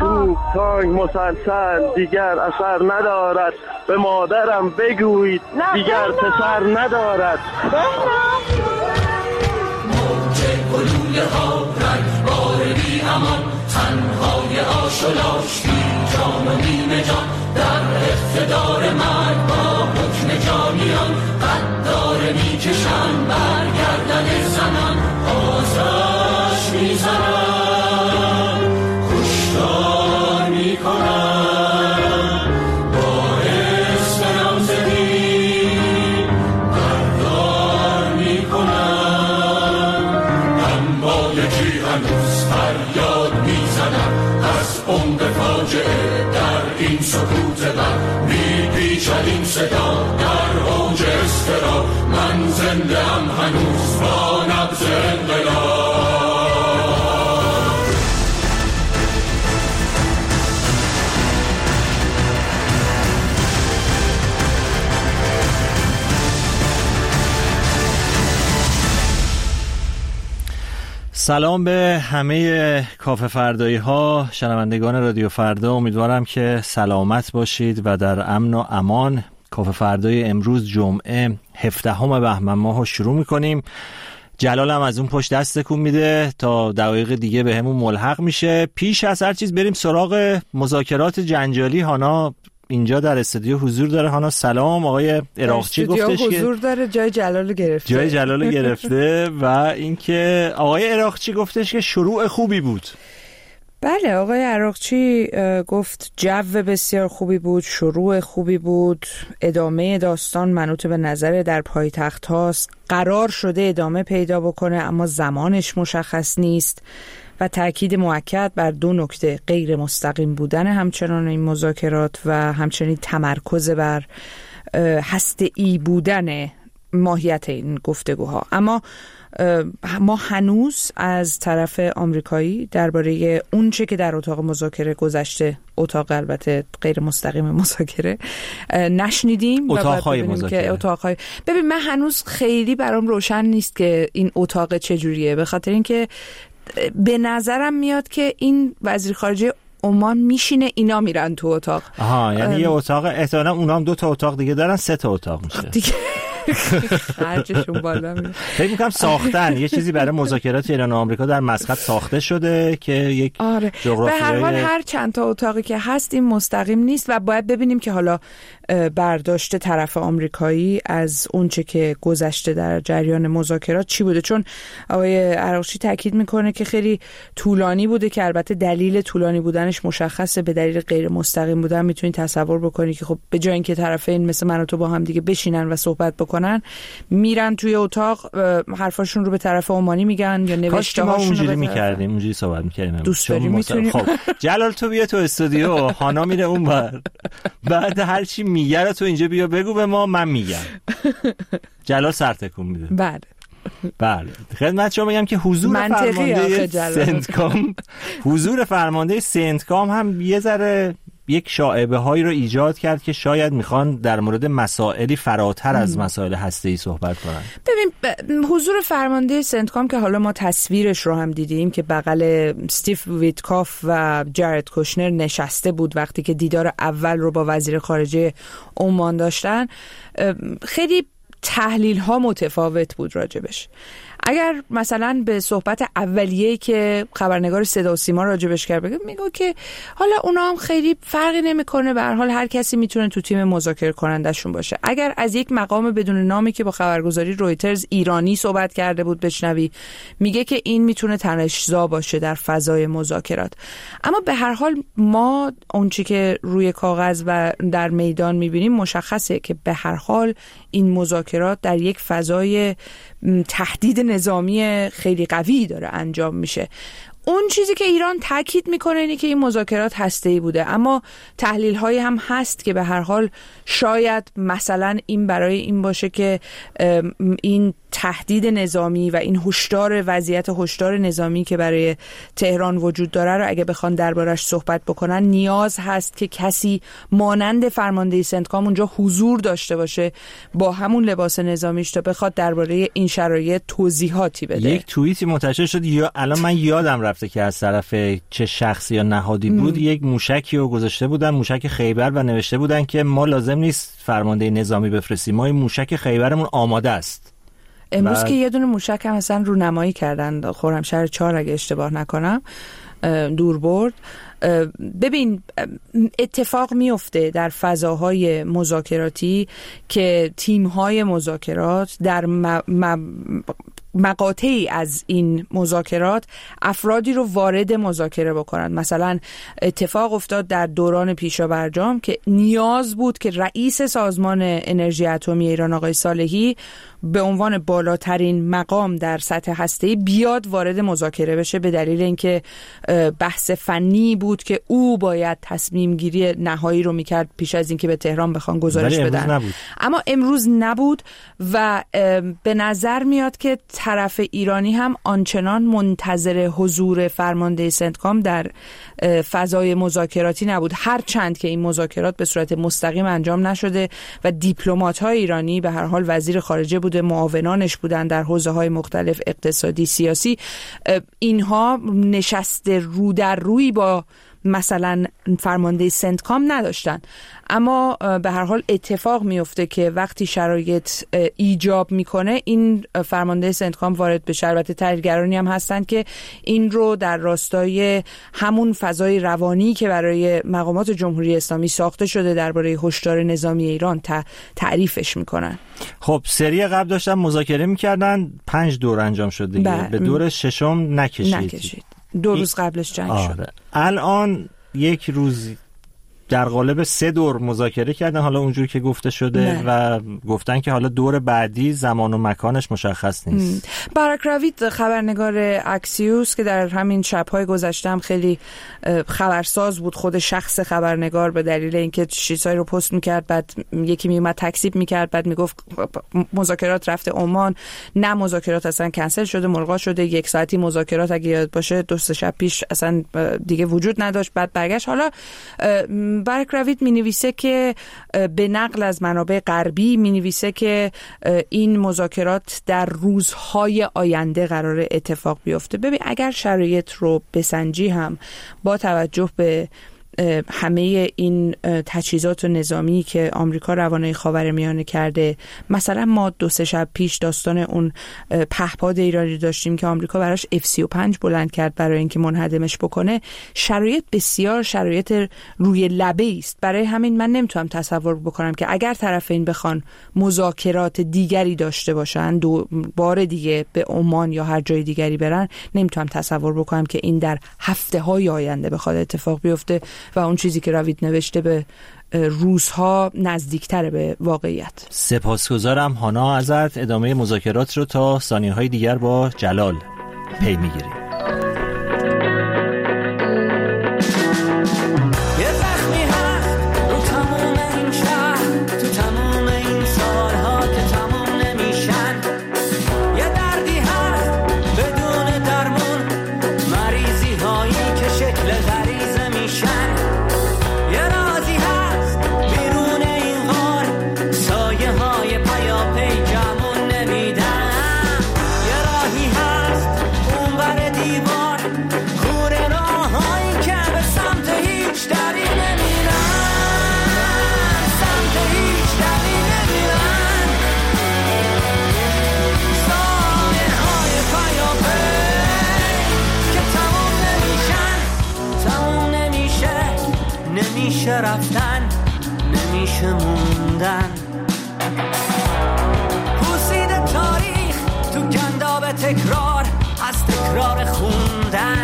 توپ تانک مسلسل دیگر اثر ندارد، به مادرم بگویید دیگر پسر ندارد. موج گلوله ها رنگبار بی امان، تنهای آش و لاش بی جان و نیمه جان، در اقتدار مرگ با حکم جانیان، قدار میکشن برگردن زنان، آتش میزنن کشتار میکنن، با اسپرانس دین بردار میکنن، اما یکی هنوز فریاد میزنن از عمق فاجعه در این سکوت بر، میپیچد این صدا در اوج اضطراب، من زنده ام هنوز با نبض انقلاب. سلام به همه کافه فردایی ها، شنوندگان رادیو فردا. امیدوارم که سلامت باشید و در امن و امان. کافه فردای امروز جمعه 17 بهمن ماه شروع میکنیم. جلال هم از اون پشت دست تکون میده تا دقایق دیگه به همون ملحق میشه. پیش از هر چیز بریم سراغ مذاکرات جنجالی. هانا اینجا در استودیو حضور داره. هانا سلام. آقای عراقچی گفتش که حضور داره، جای جلال گرفته. جای جلال گرفته و اینکه آقای عراقچی گفتش که شروع خوبی بود. بله، آقای عراقچی گفت جو بسیار خوبی بود، شروع خوبی بود، ادامه داستان منوط به نظر در پایتخت هاست، قرار شده ادامه پیدا بکنه اما زمانش مشخص نیست و تأکید موکد بر دو نکته: غیر مستقیم بودن همچنان این مذاکرات و همچنین تمرکز بر هسته‌ای بودن ماهیت این گفتگوها. اما ما هنوز از طرف آمریکایی درباره اون چه که در اتاق مذاکره گذشته، اتاق البته غیر مستقیم مذاکره، نشنیدیم. اتاق‌های مذاکره. ببین، من هنوز خیلی برام روشن نیست که این اتاق چجوریه، به خاطر اینکه به نظرم میاد که این وزیر خارجه عمان میشینه، اینا میرن تو اتاق. یعنی یه اتاق، احتمالاً اونا هم 2 تا اتاق دیگه دارن، 3 تا اتاق میشه دیگه. خرجشون بالا میره. فکر می‌کنم ساختن یه چیزی برای مذاکرات ایران و آمریکا در مسقط ساخته شده که یک به هر حال هر چند تا اتاقی که هست این مستقیم نیست و باید ببینیم که حالا برداشت طرف آمریکایی از اونچه که گذشته در جریان مذاکرات چی بوده. چون آقای عراقچی تاکید میکنه که خیلی طولانی بوده که البته دلیل طولانی بودنش مشخصه، به دلیل غیر مستقیم بودن میتونی تصور بکنی که خب به جای اینکه طرفین مثل من و تو با هم دیگه بشینن و صحبت بکنن، میرن توی اتاق حرفاشون رو به طرف عمانی میگن یا نوشته هاشون رو اونجوری میکردیم، اونجوری صحبت میکردیم. دوست داریم میتونیم. خب جلال تو بیا تو استودیو، هانا میره اونور، بعد هر چی میگه رو تو اینجا بیا بگو به ما، من میگم. جلال سر تکون میده. بله خدمت شما بگم که حضور فرمانده سنتکام هم یه ذره یک شائبه هایی رو ایجاد کرد که شاید میخوان در مورد مسائلی فراتر از مسائل هسته‌ای صحبت کنن. ببین، حضور فرمانده سنتکام که حالا ما تصویرش رو هم دیدیم که بغل استیو ویتکاف و جارد کوشنر نشسته بود وقتی که دیدار اول رو با وزیر خارجه عمان داشتن، خیلی تحلیل ها متفاوت بود راجبش. اگر مثلا به صحبت اولیه‌ای که خبرنگار صدا و سیما راجبش کرد بگه، میگه که حالا اونا هم خیلی فرقی نمیکنه، به هر حال هر کسی میتونه تو تیم مذاکره کنندشون باشه. اگر از یک مقام بدون نامی که با خبرگزاری رویترز ایرانی صحبت کرده بود بشنوی، میگه که این میتونه تنش‌زا باشه در فضای مذاکرات. اما به هر حال ما اون چیزی که روی کاغذ و در میدان میبینیم مشخصه که به هر حال این مذاکرات در یک فضای تهدید نظامی خیلی قوی داره انجام میشه. اون چیزی که ایران تاکید میکنه اینه که این مذاکرات هسته‌ای بوده، اما تحلیل هایی هم هست که به هر حال شاید مثلا این برای این باشه که این تهدید نظامی و این وضعیت هشدار نظامی که برای تهران وجود داره رو اگه بخوان دربارش صحبت بکنن، نیاز هست که کسی مانند فرمانده سنتکام اونجا حضور داشته باشه با همون لباس نظامیش تا بخواد درباره این شرایط توضیحاتی بده. یک توییتی منتشر شد، یا الان من یادم رفته که از طرف چه شخصی یا نهادی بود، یک موشکی رو گذاشته بودن، موشک خیبر، و نوشته بودن که ما لازم نیست فرمانده نظامی بفرستیم، ما این موشک خیبرمون آماده است. امروز که یه دونه موشک هم مثلا رونمایی کردن خرمشهر 4 اگه اشتباه نکنم، دور برد. ببین اتفاق میفته در فضاهای مذاکراتی که تیم‌های مذاکرات در مقاطعی از این مذاکرات افرادی رو وارد مذاکره بکنن. مثلا اتفاق افتاد در دوران پیشابرجام که نیاز بود که رئیس سازمان انرژی اتمی ایران آقای صالحی به عنوان بالاترین مقام در سطح هسته‌ای بیاد وارد مذاکره بشه، به دلیل اینکه بحث فنی بود که او باید تصمیم گیری نهایی رو میکرد پیش از اینکه به تهران بخوان گزارش بدن. اما امروز نبود و به نظر میاد که طرف ایرانی هم آنچنان منتظر حضور فرمانده سنتکام در فضای مذاکراتی نبود، هرچند که این مذاکرات به صورت مستقیم انجام نشده و دیپلمات‌های ایرانی، به هر حال وزیر خارجه بوده، معاونانش بودن در حوزه‌های مختلف اقتصادی، سیاسی، اینها نشسته رو در روی با مثلا فرمانده سنتکام نداشتن. اما به هر حال اتفاق میفته که وقتی شرایط ایجاب میکنه این فرمانده سنتکام وارد بشه. البته تحلیلگرانی هم هستن که این رو در راستای همون فضای روانی که برای مقامات جمهوری اسلامی ساخته شده درباره هشدار نظامی ایران تعریفش میکنن. خب سری قبل داشتن مذاکره میکردن، 5 دور انجام شد دیگه، به دور ششم نکشید. 2 روز قبلش جنگ شد. الان یک روز در قالب 3 دور مذاکره کردن، حالا اونجور که گفته شده و گفتن که حالا دور بعدی زمان و مکانش مشخص نیست. باراک راوید خبرنگار اکسیوس که در همین شب‌های گذشته هم خیلی خبرساز بود، خود شخص خبرنگار، به دلیل اینکه چیزایی رو پست می‌کرد، بعد یکی میومد تکذیب می‌کرد، بعد میگفت مذاکرات رفته عمان، نه مذاکرات اصلا کنسل شده، ملغا شده، 1 ساعتی مذاکرات اگه یاد باشه 2 شب پیش اصلا دیگه وجود نداشت، بعد برگشت. حالا باراک راوید می‌نویسه که به نقل از منابع غربی می‌نویسه که این مذاکرات در روزهای آینده قرار اتفاق بیفته. ببین اگر شرایط رو بسنجی هم با توجه به همه این تجهیزات نظامی که آمریکا روانه خاورمیانه کرده، مثلا ما 2 شب پیش داستان اون پهپاد ایرانی داشتیم که آمریکا براش F-35 بلند کرد برای اینکه منهدمش بکنه. شرایط بسیار شرایط روی لبه است. برای همین من نمیتونم تصور بکنم که اگر طرفین بخوان مذاکرات دیگری داشته باشن، 2 بار دیگه به عمان یا هر جای دیگری برن، نمیتونم تصور بکنم که این در هفته‌های آینده بخواد اتفاق بیفته و اون چیزی که راوید نوشته به روزها نزدیکتره به واقعیت. سپاسگزارم هانا ازت. ادامه مذاکرات رو تا ثانیه‌های دیگر با جلال پی میگیریم. نمیشه رفتن، نمیشه موندن، پوسیده تاریخ تو گنداب تکرار، از تکرار خوندن،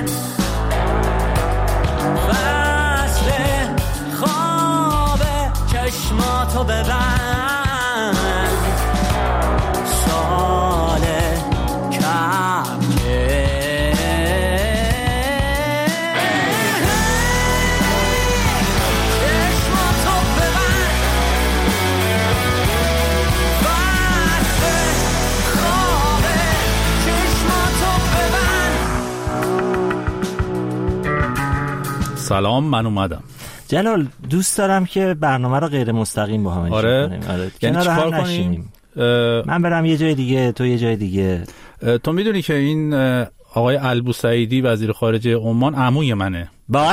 فصل خواب چشماتو ببند، سال کمه سلام، من اومدم. جلال دوست دارم که برنامه رو غیر مستقیم با هم اجرا کنیم. یعنی چیکار کنیم؟ من برم یه جای دیگه، تو یه جای دیگه. تو میدونی که این آقای البوسعیدی وزیر خارجه عمان عموی منه.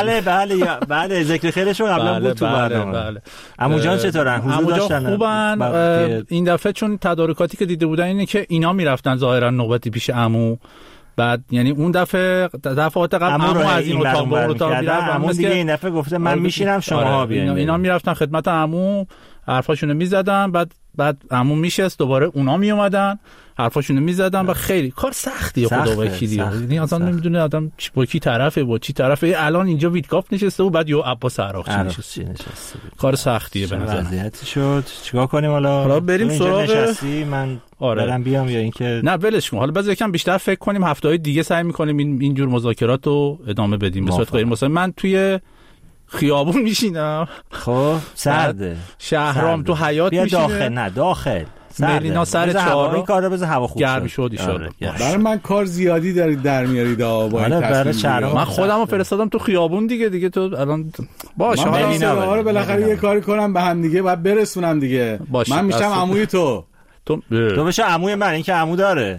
بله ذکر خیرش رو قبلا بود تو برنامه. بله. عمو جان چطورن؟ عمو جان خوبن. این دفعه چون تدارکاتی که دیده بودن اینه که اینا میرفتن ظاهرا نوبتی پیش عمو، بعد یعنی اون دفعات قبل عمو از این اتاق به اون اتاق میرفت، عمو دیگه این دفعه گفته من میشینم شماها بیاین. اینا میرفتن خدمت عمو، حرفاشونو میزدن، بعد عمو میشست، دوباره اونا میومدن حرفاشونو میزدن و خیلی کار سختیه خدا وکیلی. یعنی اصلا نمیدونه آدم با کی طرفه با چی طرفه. الان اینجا ویتکاف نشسته و بعد یو عباس عراقچی نشسته. کار سختیه به نظر. وضعیت شد. چیکار کنیم حالا بریم سراغ من برم بیام یا اینکه نه ولش کن. حالا بذار یکم بیشتر فکر کنیم، هفته‌های دیگه سعی می‌کنیم این جور مذاکرات رو ادامه بدیم. به صورت غیر مثلا من توی خیابون میشینم، خب سرده، شهرام تو حیاط میشینه، داخل مرینا سر چهار، این کارو بذار هوا خوب گرم شد ان شاء الله. برای من کار زیادی دارید در میارید با این تصمیم. من خودمو فرستادم تو خیابون دیگه تو الان باشه حالا بالاخره یه کاری کنم به هم دیگه، بعد برسونم دیگه. من میشم عموی تو بشه عموی من، این که عمو داره.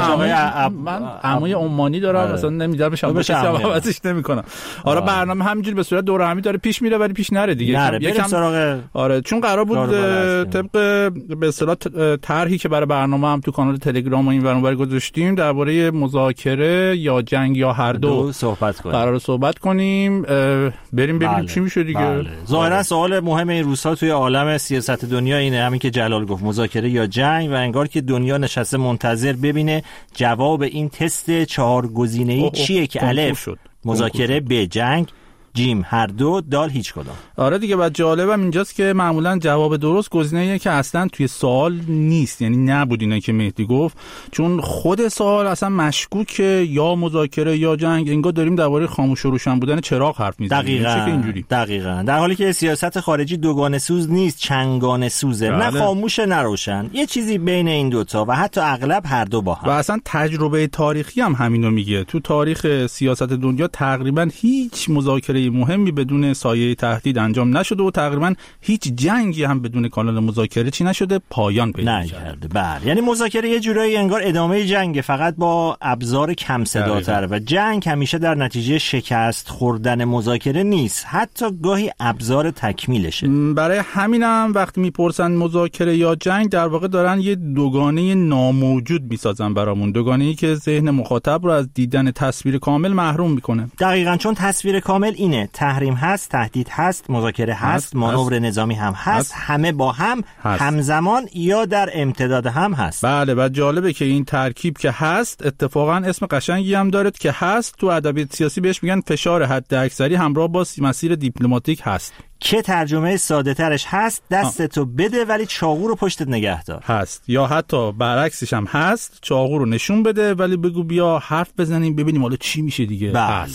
من عموی عمانی دارم، مثلا نمیذارم بشم کسی عوضش نمیکنم. آره برنامه همینجوری به صورت دور همی داره پیش میره ولی پیش نره دیگه. یکم سراغ چون قرار بود طبق به اصطلاح طرحی که برای برنامه هم تو کانال تلگرام و این ور گذاشتیم درباره مذاکره یا جنگ یا هر دو صحبت کنیم. قرار صحبت کنیم، بریم ببینیم چی میشه دیگه. ظاهرا سوال مهم این روزها توی عالم سیاست دنیا اینه، همین که جلال گفت، مذاکره یا جنگ، و انگار که دنیا نشسته منتظر ببینه جواب این تست 4 گزینه‌ای چیه که الف مذاکره، ب جنگ، جیم هر دو، دال هیچ کدام. آره دیگه. بعد جالبم اینجاست که معمولا جواب درست گزینه‌ایه که اصلا توی سوال نیست، یعنی نبود اینا که مهدی گفت، چون خود سوال اصلا مشکوکه، یا مذاکره یا جنگ. انگار داریم درباره خاموش و روشن بودن چراغ حرف میزنیم. دقیقاً در حالی که سیاست خارجی دوگانه سوز نیست، چنگانه سوزه. نه خاموش نه روشن، یه چیزی بین این دوتا و حتی اغلب هر دو با هم. و اصلا تجربه تاریخی هم همینو میگه. تو تاریخ سیاست دنیا تقریبا هیچ مذاکره مهمی بدون سایه تهدید انجام نشده و تقریبا هیچ جنگی هم بدون کانال مذاکره چی نشده، پایان پیدا کرده. بله، یعنی مذاکره یه جورایی انگار ادامه جنگ، فقط با ابزار کم صداتر، و جنگ همیشه در نتیجه شکست خوردن مذاکره نیست، حتی گاهی ابزار تکمیلشه. برای همینم وقتی میپرسن مذاکره یا جنگ، در واقع دارن یه دوگانه ناموجود میسازن برامون، دوگانه‌ای که ذهن مخاطب رو از دیدن تصویر کامل محروم میکنه. دقیقاً، چون تصویر کامل اینه: تحریم هست، تهدید هست، مذاکره هست، مانور نظامی هم هست، همه با هم همزمان یا در امتداد هم هست. بله، و جالبه که این ترکیب که هست اتفاقا اسم قشنگی هم داره که هست. تو ادبیات سیاسی بهش میگن فشار حداکثری همراه با مسیر دیپلماتیک هست، که ترجمه ساده ترش هست دستتو بده ولی چاقو رو پشتت نگه دار هست، یا حتی برعکسش هم هست، چاقو رو نشون بده ولی بگو بیا حرف بزنیم ببینیم حالا چی میشه دیگه. بله.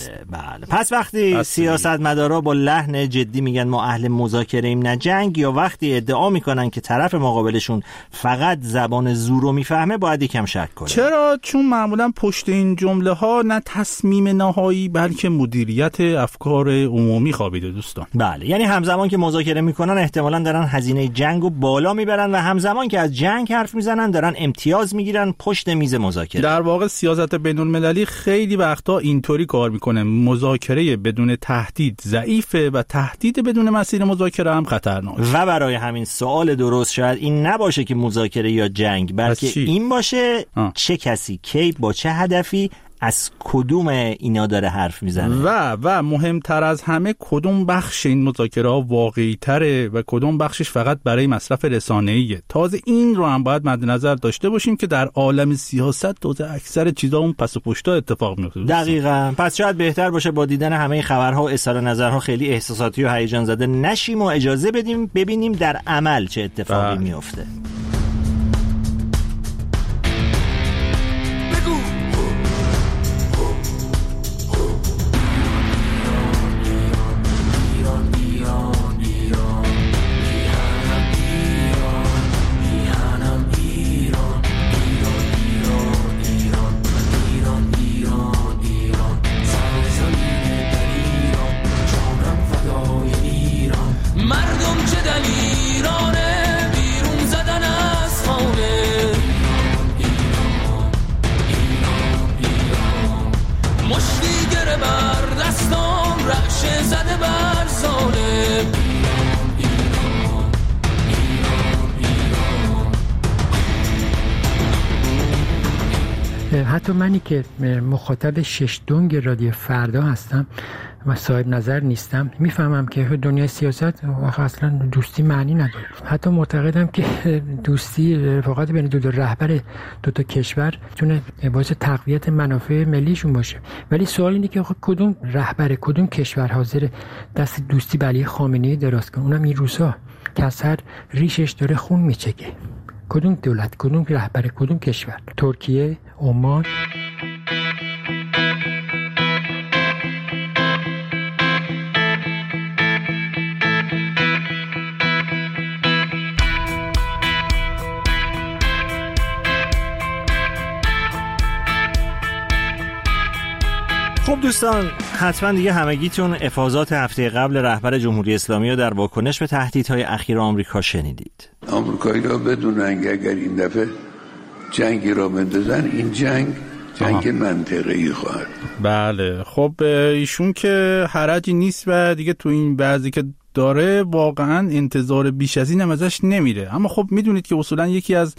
پس وقتی سیاستمدارا با لحن جدی میگن ما اهل مذاکره ایم نه جنگ، یا وقتی ادعا میکنن که طرف مقابلشون فقط زبان زور رو میفهمه، باید یکم شک کنه. چرا؟ چون معمولا پشت این جمله ها نه تصمیم نهایی بلکه مدیریت افکار عمومی خوابیده دوستان. بله، یعنی همزمان که مذاکره میکنن احتمالاً دارن هزینه جنگو بالا میبرن و همزمان که از جنگ حرف میزنن دارن امتیاز میگیرن پشت میز مذاکره. در واقع سیاست بین‌المللی خیلی وقتا اینطوری کار میکنه، مذاکره بدون تهدید ضعیفه و تهدید بدون مسیر مذاکره هم خطرناک. و برای همین سوال درست شاید این نباشه که مذاکره یا جنگ، بلکه این باشه چه کسی کی با چه هدفی از کدوم اینا داره حرف میزنه و مهمتر از همه کدوم بخش این مذاکره ها واقعی تره و کدوم بخشش فقط برای مصرف رسانه‌ایه. تازه این رو هم باید مد نظر داشته باشیم که در عالم سیاست تازه اکثر چیزا اون پس و پشتا اتفاق میفته. دقیقاً. پس شاید بهتر باشه با دیدن همه خبرها و اظهار نظرها خیلی احساساتی و هیجان زده نشیم و اجازه بدیم ببینیم در عمل چه اتفاقی میفته. مردم چه دلیرانه بیرون زدن حتی منی که مخاطب 6 دنگ رادیو فردا هستم و صاحب نظر نیستم میفهمم که دنیای سیاست اصلا دوستی معنی نداره. حتی معتقدم که دوستی رفاقت بین دو رهبر دو تا کشور تونه باعث تقویت منافع ملیشون باشه. ولی سوال اینه که کدوم رهبر کدوم کشور حاضر دست دوستی به علی خامنه‌ای دراز کنه، اونم این روزا که از هر ریشش داره خون میچکه؟ کدوم دولت، کدوم رهبر کدوم کشور؟ ترکیه، عمان؟ خب دوستان، حتما دیگه همگیتون افاضات هفته قبل رهبر جمهوری اسلامی رو در واکنش به تهدیدهای اخیر آمریکا شنیدید. آمریکایی‌ها بدونن که اگر این دفعه جنگی را بندازن، این جنگ منطقه‌ای خواهد. بله، خب ایشون که حرجی نیست و دیگه تو این بعضی که داره واقعا انتظار بیش از این هم ازش نمیره. اما خب میدونید که اصولا یکی از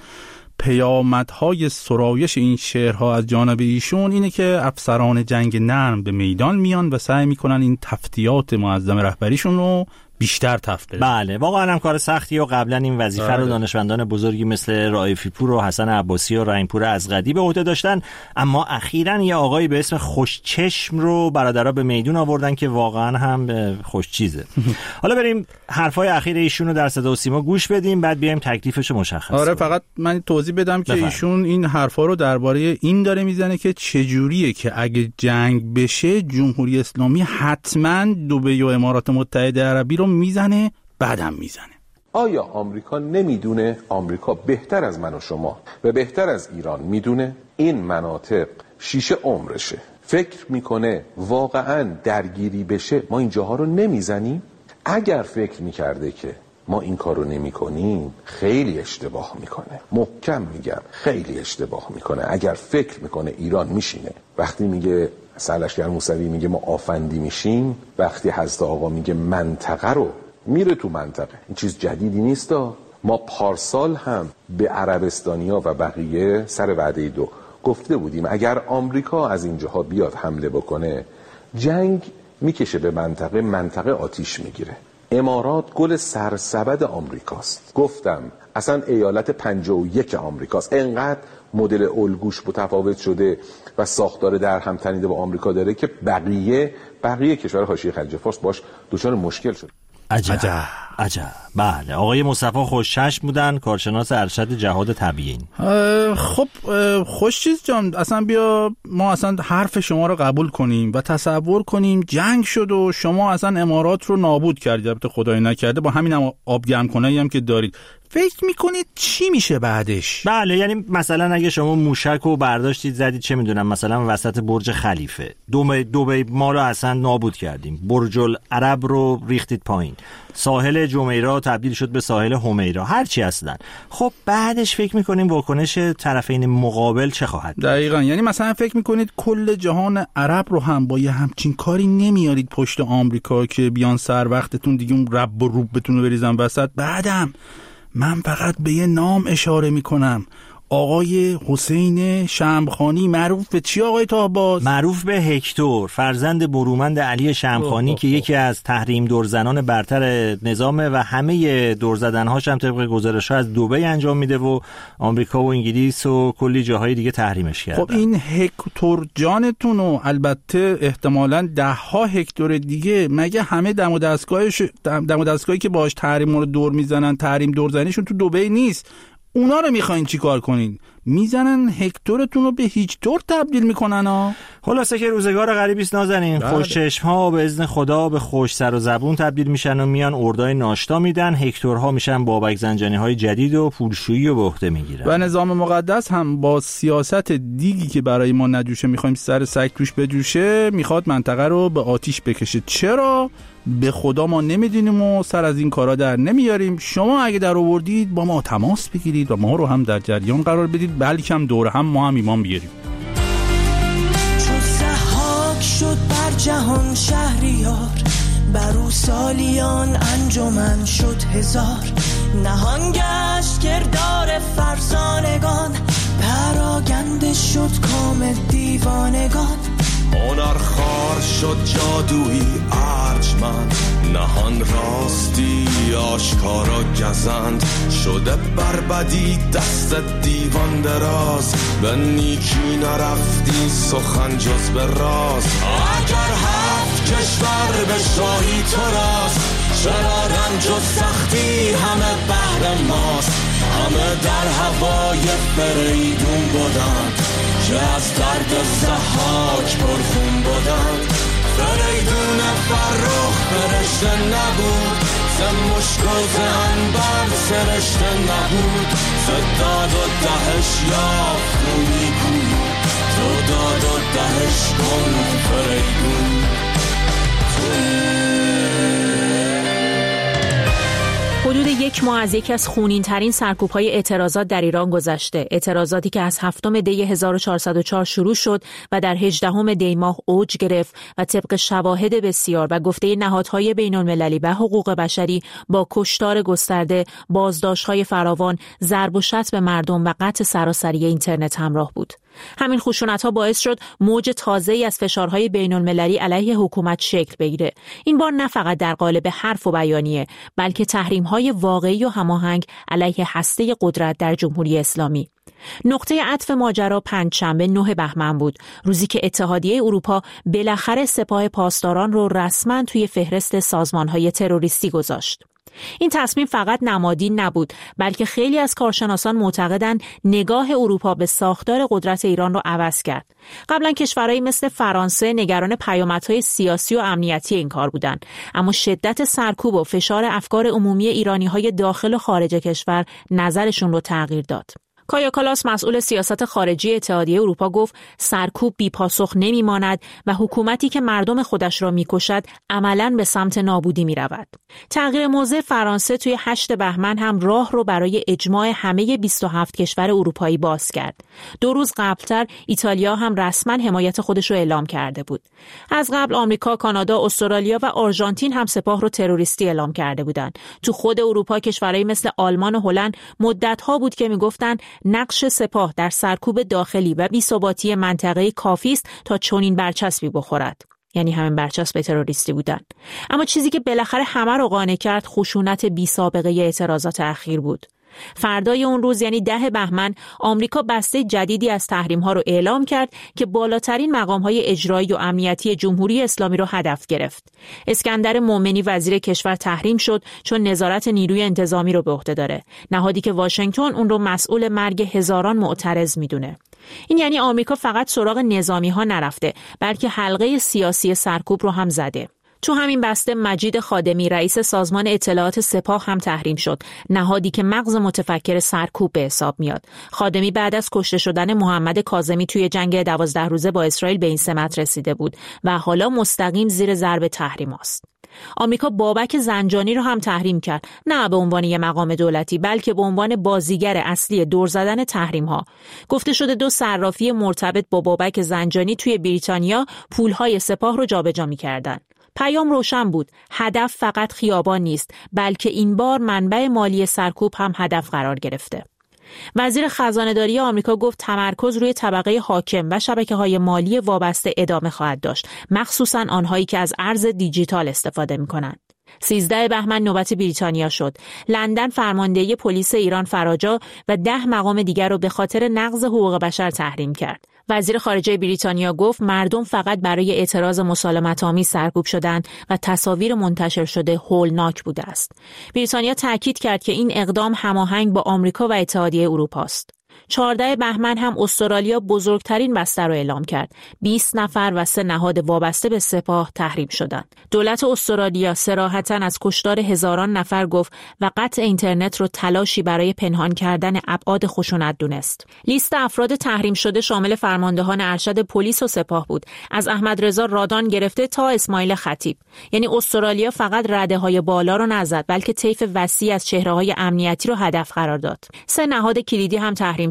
پیامدهای سرایش این شعرها از جانب ایشون اینه که افسران جنگ نرم به میدان میان و سعی میکنن این تفتیات معظم رهبریشون رو بیشتر تفت. بله، واقعا هم کار سختیه و قبلا این وظیفه رو دانشمندان بزرگی مثل رائفی پور و حسن عباسی و رحیم‌پور ازغدی به عهده داشتن، اما اخیراً یه آقایی به اسم خوشچشم رو برادرها به میدون آوردن که واقعا هم خوش چیزه. حالا بریم حرفای اخیر ایشون رو در صدا و سیما گوش بدیم، بعد بیایم تکلیفش رو مشخص کنیم. فقط من توضیح بدم که ایشون این حرفا رو درباره این داره میزنه که چجوریه که اگه جنگ بشه جمهوری اسلامی حتما دبی و امارات متحده عربی رو میزنه، بعدم میزنه. آیا آمریکا نمیدونه؟ آمریکا بهتر از من و شما و بهتر از ایران میدونه این مناطق شیشه عمرشه. فکر میکنه واقعا درگیری بشه ما این جاها رو نمیزنیم؟ اگر فکر میکرده که ما این کار رو نمی کنیم خیلی اشتباه میکنه. محکم میگم خیلی اشتباه میکنه. اگر فکر میکنه ایران میشینه وقتی میگه سرلشکر موسوی میگه ما آفندی میشیم، وقتی حضرت آقا میگه منطقه رو میره تو منطقه، این چیز جدیدی نیست. ما پارسال هم به عربستانیا و بقیه سر وعده 2 گفته بودیم اگر آمریکا از اینجاها بیاد حمله بکنه جنگ میکشه به منطقه آتیش میگیره. امارات گل سرسبد آمریکاست. گفتم اصلا ایالت 51 آمریکاست. انقدر مدل الگوش متفاوت شده و ساختار در هم تنیده با آمریکا داره که بقیه کشور حاشیه خلیج فارس باش دچار مشکل شد. عجب. بله، آقای مصطفی خوشچشم بودن، کارشناس ارشد جهاد تبیین. خب خوشچیز جان، اصلا بیا ما اصلا حرف شما رو قبول کنیم و تصور کنیم جنگ شد و شما اصلا امارات رو نابود کردید، البته خدای نکرده، با همین هم آب گرم کنایی هم که دارید. فکر میکنید چی میشه بعدش؟ بله، یعنی مثلا اگه شما موشک رو برداشتید زدید چه میدونم مثلا وسط برج خلیفه، دبی ما رو اصلا نابود کردیم، برج العرب رو ریختید پایین، ساحل جمیرا تبدیل شد به ساحل حمیرا، هر چی اصلا. خب بعدش فکر میکنیم واکنش طرفین مقابل چه خواهد؟ دقیقاً، یعنی مثلا فکر میکنید کل جهان عرب رو هم با یه همچین کاری نمیارید پشت آمریکا که بیان سر وقتتون دیگه اون رب و روب بتونه بریزن وسط؟ بعدم من فقط به یه نام اشاره میکنم، آقای حسین شمخانی، معروف به چی آقای طاهباز؟ معروف به هکتور، فرزند برومند علی شمخانی که یکی از تحریم دورزنان برتر نظامه و همه دورزدنهاش هم طبق گزارش‌ها از دبی انجام میده و آمریکا و انگلیس و کلی جاهای دیگه تحریمش کردن. خب این هکتور جانتون و البته احتمالاً 10 هکتور دیگه مگه همه دم و دستگاهی که باهاش تحریم رو دور میزنن، تحریم دورزنیشون تو دبی نیست؟ اونا رو میخواین چی کار کنین؟ میزنن هکتورتون رو به هیچ طور تبدیل میکنن ها. خلاصه که روزگار غریبیست نازنین. خوشچشم ها به اذن خدا به خوش سر و زبون تبدیل میشن و میان اردای ناشتا میدن، هکتورها میشن بابک زنجانی های جدید و پولشویی و به عهده میگیرن. و نظام مقدس هم با سیاست دیگی که برای ما نجوشه، میخوایم سر سگ توش بجوشه، میخواد منطقه رو به آتیش بکشه. چرا؟ به خدا ما نمیدونیم و سر از این کارا در نمیاریم. شما اگه در آوردید با ما تماس بگیرید و ما رو هم در جریان قرار بدید، بلکه هم دور هم ما هم ایمان بیاریم. چون ضحاک شد بر جهان شهریار، بر او سالیان انجمن شد هزار، نهان گشت کردار فرزانگان، پر پراگنده شد کام دیوانگان. هنر خار شد جادویی ارجمند، نهان راستی آشکارا گزند. شده بربدی دست دیوان دراز، به نیکی نرفتی سخن جز به راز. اگر 7 کشور به شاهی تو راست، چرا رنج و سختی همه بهر ماست. همه در هوای فریدون بودند، که از درد ضحاک پرخون بودند. فریدون فرخ فرشته نبود، ز مشک و ز عنبر سرشته نبود. ز داد و دهش یافت خونی کوی، تو داد و دهش کن فریدون. حدود 1 ماه از یکی از خونین‌ترین سرکوب‌های اعتراضات در ایران گذشته. اعتراضاتی که از 7 دی 1404 شروع شد و در 18 دی ماه اوج گرفت و طبق شواهد بسیار و گفته نهادهای بین‌المللی و حقوق بشری با کشتار گسترده، بازداشت‌های فراوان، ضرب و شتم به مردم و قطع سراسری اینترنت همراه بود. همین خشونت‌ها باعث شد موج تازه‌ای از فشارهای بین‌المللی علیه حکومت شکل بگیره. این بار نه فقط در قالب حرف و بیانیه، بلکه تحریم‌های واقعی و هماهنگ علیه هسته قدرت در جمهوری اسلامی. نقطه عطف ماجرا پنجشنبه 9 بهمن بود، روزی که اتحادیه اروپا بالاخره سپاه پاسداران رو رسما توی فهرست سازمان‌های تروریستی گذاشت. این تصمیم فقط نمادین نبود، بلکه خیلی از کارشناسان معتقدند نگاه اروپا به ساختار قدرت ایران رو عوض کرد. قبلا کشورهایی مثل فرانسه نگران پیامدهای سیاسی و امنیتی این کار بودند، اما شدت سرکوب و فشار افکار عمومی ایرانی‌های داخل و خارج کشور نظرشون رو تغییر داد. کایا کالاس مسئول سیاست خارجی اتحادیه اروپا گفت سرکوب بی‌پاسخ نمی‌ماند و حکومتی که مردم خودش را می‌کشد عملاً به سمت نابودی می‌رود. تغییر موضع فرانسه توی 8 بهمن هم راه رو برای اجماع همه 27 کشور اروپایی باز کرد. 2 روز قبلتر ایتالیا هم رسما حمایت خودش رو اعلام کرده بود. از قبل آمریکا، کانادا، استرالیا و آرژانتین هم سپاه رو تروریستی اعلام کرده بودند. تو خود اروپا کشورهای مثل آلمان و هلند مدت‌ها بود که می‌گفتند نقش سپاه در سرکوب داخلی و بی‌ثباتی منطقه‌ای کافی است تا چنین برچسبی بخورد. یعنی همین برچسب تروریستی بودن. اما چیزی که بالاخره همه رو قانع کرد خشونت بی‌سابقه اعتراضات اخیر بود. فردای اون روز یعنی 10 بهمن آمریکا بسته جدیدی از تحریم‌ها رو اعلام کرد که بالاترین مقام‌های اجرایی و امنیتی جمهوری اسلامی رو هدف گرفت. اسکندر مومنی وزیر کشور تحریم شد چون نظارت نیروی انتظامی رو به عهده داره، نهادی که واشنگتن اون رو مسئول مرگ هزاران معترض میدونه. این یعنی آمریکا فقط سراغ نظامی‌ها نرفته، بلکه حلقه سیاسی سرکوب رو هم زده. تو همین بسته مجید خادمی رئیس سازمان اطلاعات سپاه هم تحریم شد، نهادی که مغز متفکر سرکوب به حساب میاد. خادمی بعد از کشته شدن محمد کاظمی توی جنگ 12 روزه با اسرائیل به این سمت رسیده بود و حالا مستقیم زیر ضرب تحریم است. آمریکا بابک زنجانی رو هم تحریم کرد، نه به عنوان یک مقام دولتی بلکه به عنوان بازیگر اصلی دور زدن تحریم ها. گفته شده 2 صرافی مرتبط با بابک زنجانی توی بریتانیا پولهای سپاه رو جابجا می‌کردن. پیام روشن بود، هدف فقط خیابان نیست، بلکه این بار منبع مالی سرکوب هم هدف قرار گرفته. وزیر خزانه‌داری آمریکا گفت تمرکز روی طبقه حاکم و شبکه‌های مالی وابسته ادامه خواهد داشت، مخصوصاً آنهایی که از ارز دیجیتال استفاده می‌کنند. 13 بهمن نوبت بریتانیا شد. لندن فرماندهی پلیس ایران فراجا و 10 مقام دیگر را به خاطر نقض حقوق بشر تحریم کرد. وزیر خارجه بریتانیا گفت مردم فقط برای اعتراض مسالمت‌آمیز سرکوب شدند و تصاویر منتشر شده هولناک بوده است. بریتانیا تاکید کرد که این اقدام هماهنگ با آمریکا و اتحادیه اروپا است. 14 بهمن هم استرالیا بزرگترین بسته را اعلام کرد. 20 نفر و 3 نهاد وابسته به سپاه تحریم شدند. دولت استرالیا صراحتاً از کشتار هزاران نفر گفت و قطع اینترنت رو تلاشی برای پنهان کردن ابعاد خشونت دونست. لیست افراد تحریم شده شامل فرماندهان ارشد پلیس و سپاه بود، از احمد رضا رادان گرفته تا اسماعیل خطیب. یعنی استرالیا فقط رده‌های بالا رو نزد، بلکه طیف وسیع از چهره‌های امنیتی رو هدف قرار داد. 3 نهاد کلیدی هم تحریم شدند.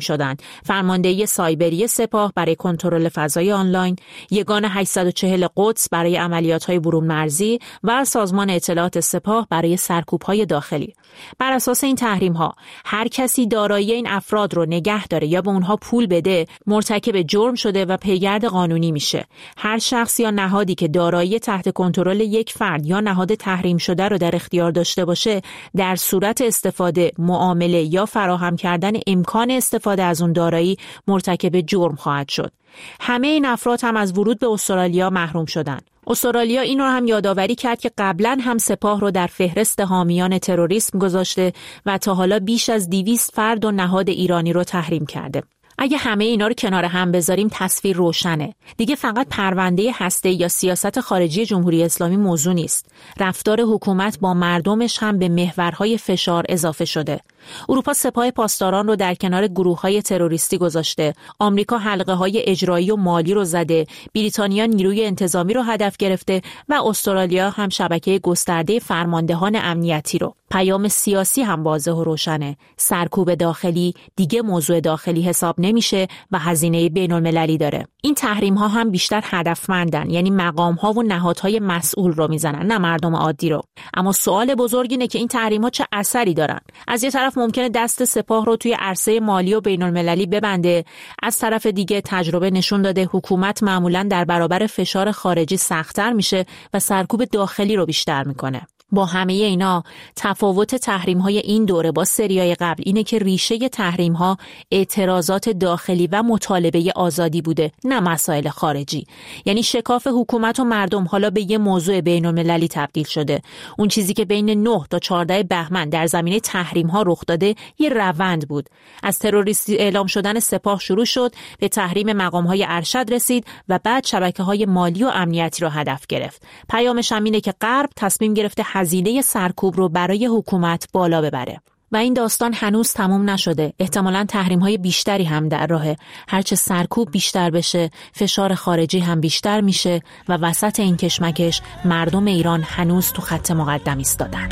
شدند: فرماندهی سایبری سپاه برای کنترل فضای آنلاین، یگان 840 قدس برای عملیات‌های برون مرزی و سازمان اطلاعات سپاه برای سرکوب‌های داخلی. بر اساس این تحریم‌ها هر کسی دارایی این افراد رو نگه داره یا به اونها پول بده مرتکب جرم شده و پیگرد قانونی میشه. هر شخص یا نهادی که دارایی تحت کنترل یک فرد یا نهاد تحریم شده رو در اختیار داشته باشه، در صورت استفاده، معامله یا فراهم کردن امکان استفاده از اون دارایی مرتکب جرم خواهد شد. همه این افراد هم از ورود به استرالیا محروم شدند. استرالیا این رو هم یادآوری کرد که قبلا هم سپاه رو در فهرست حامیان تروریسم گذاشته و تا حالا بیش از 200 فرد و نهاد ایرانی رو تحریم کرده. اگه همه اینا رو کنار هم بذاریم تصویر روشنه. دیگه فقط پرونده هسته یا سیاست خارجی جمهوری اسلامی موضوع نیست. رفتار حکومت با مردمش هم به محورهای فشار اضافه شده. اروپا سپاه پاسداران رو در کنار گروه‌های تروریستی گذاشته. آمریکا حلقه‌های اجرایی و مالی رو زده. بریتانیا نیروی انتظامی رو هدف گرفته و استرالیا هم شبکه گسترده فرماندهان امنیتی رو. پیام سیاسی هم واضح و روشنه. سرکوب داخلی دیگه موضوع داخلی حساب نمیشه و هزینه بین‌المللی داره. این تحریم‌ها هم بیشتر هدفمندن، یعنی مقام‌ها و نهادهای مسئول رو میزنن، نه مردم عادی رو. اما سوال بزرگ اینه که این تحریم‌ها چه اثری دارن؟ از یه طرف ممکنه دست سپاه رو توی عرصه مالی و بین‌المللی ببنده، از طرف دیگه تجربه نشون داده حکومت معمولاً در برابر فشار خارجی سخت‌تر میشه و سرکوب داخلی رو بیشتر میکنه. با همه اینا تفاوت تحریم‌های این دوره با سریای قبل اینه که ریشه تحریم‌ها اعتراضات داخلی و مطالبه آزادی بوده، نه مسائل خارجی. یعنی شکاف حکومت و مردم حالا به یه موضوع بین‌المللی تبدیل شده. اون چیزی که بین 9 تا 14 بهمن در زمینه تحریم‌ها رخ داده یه روند بود. از تروریستی اعلام شدن سپاه شروع شد، به تحریم مقام‌های ارشد رسید و بعد شبکه‌های مالی و امنیتی رو هدف گرفت. پیامش هم اینه که غرب تصمیم گرفته هزینه سرکوب رو برای حکومت بالا ببره. و این داستان هنوز تموم نشده. احتمالاً تحریم‌های بیشتری هم در راهه. هرچه سرکوب بیشتر بشه، فشار خارجی هم بیشتر میشه و وسط این کشمکش مردم ایران هنوز تو خط مقدم ایستادن.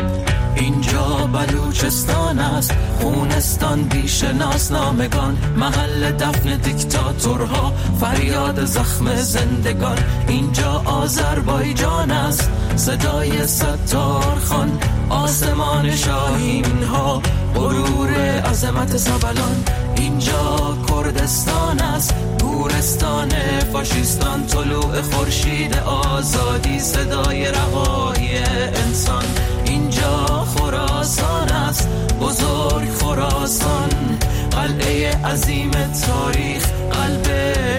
اینجا بلوچستان است، خونستان بیش ناسنامگان، محل دفن دیکتاتورها، فریاد زخم زندگان. اینجا آذربایجان است، صدای ستارخان، آسمان شاهین ها، غرور عظمت سبلان. اینجا کردستان است، گورستان فاشیستان، طلوع خورشید آزادی، صدای رهایی انسان. اینجا خراسان است، بزرگ خراسان، قلعه عظیم تاریخ، قلب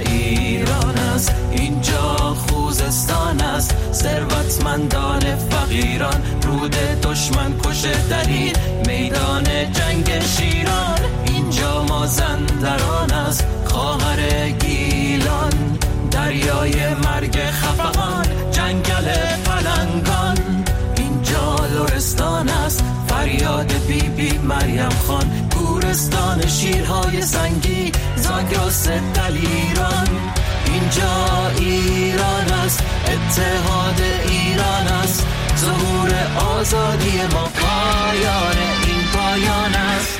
ایران است. اینجا خوزستان است، ثروتمندان فقیران، رود دشمن کشه در این میدان جنگ شیران. اینجا مازندران است، خواهر گیلان، دریای مرگ خفقان، جنگل پلنگان. اینجا لرستان است، فریاد بی بی مریم خان، گورستان شیرهای سنگی، زاگرس دلیران. اینجا ایران است، اتحاد ایران است، ظهور آزادی ما، پایان این پایان است.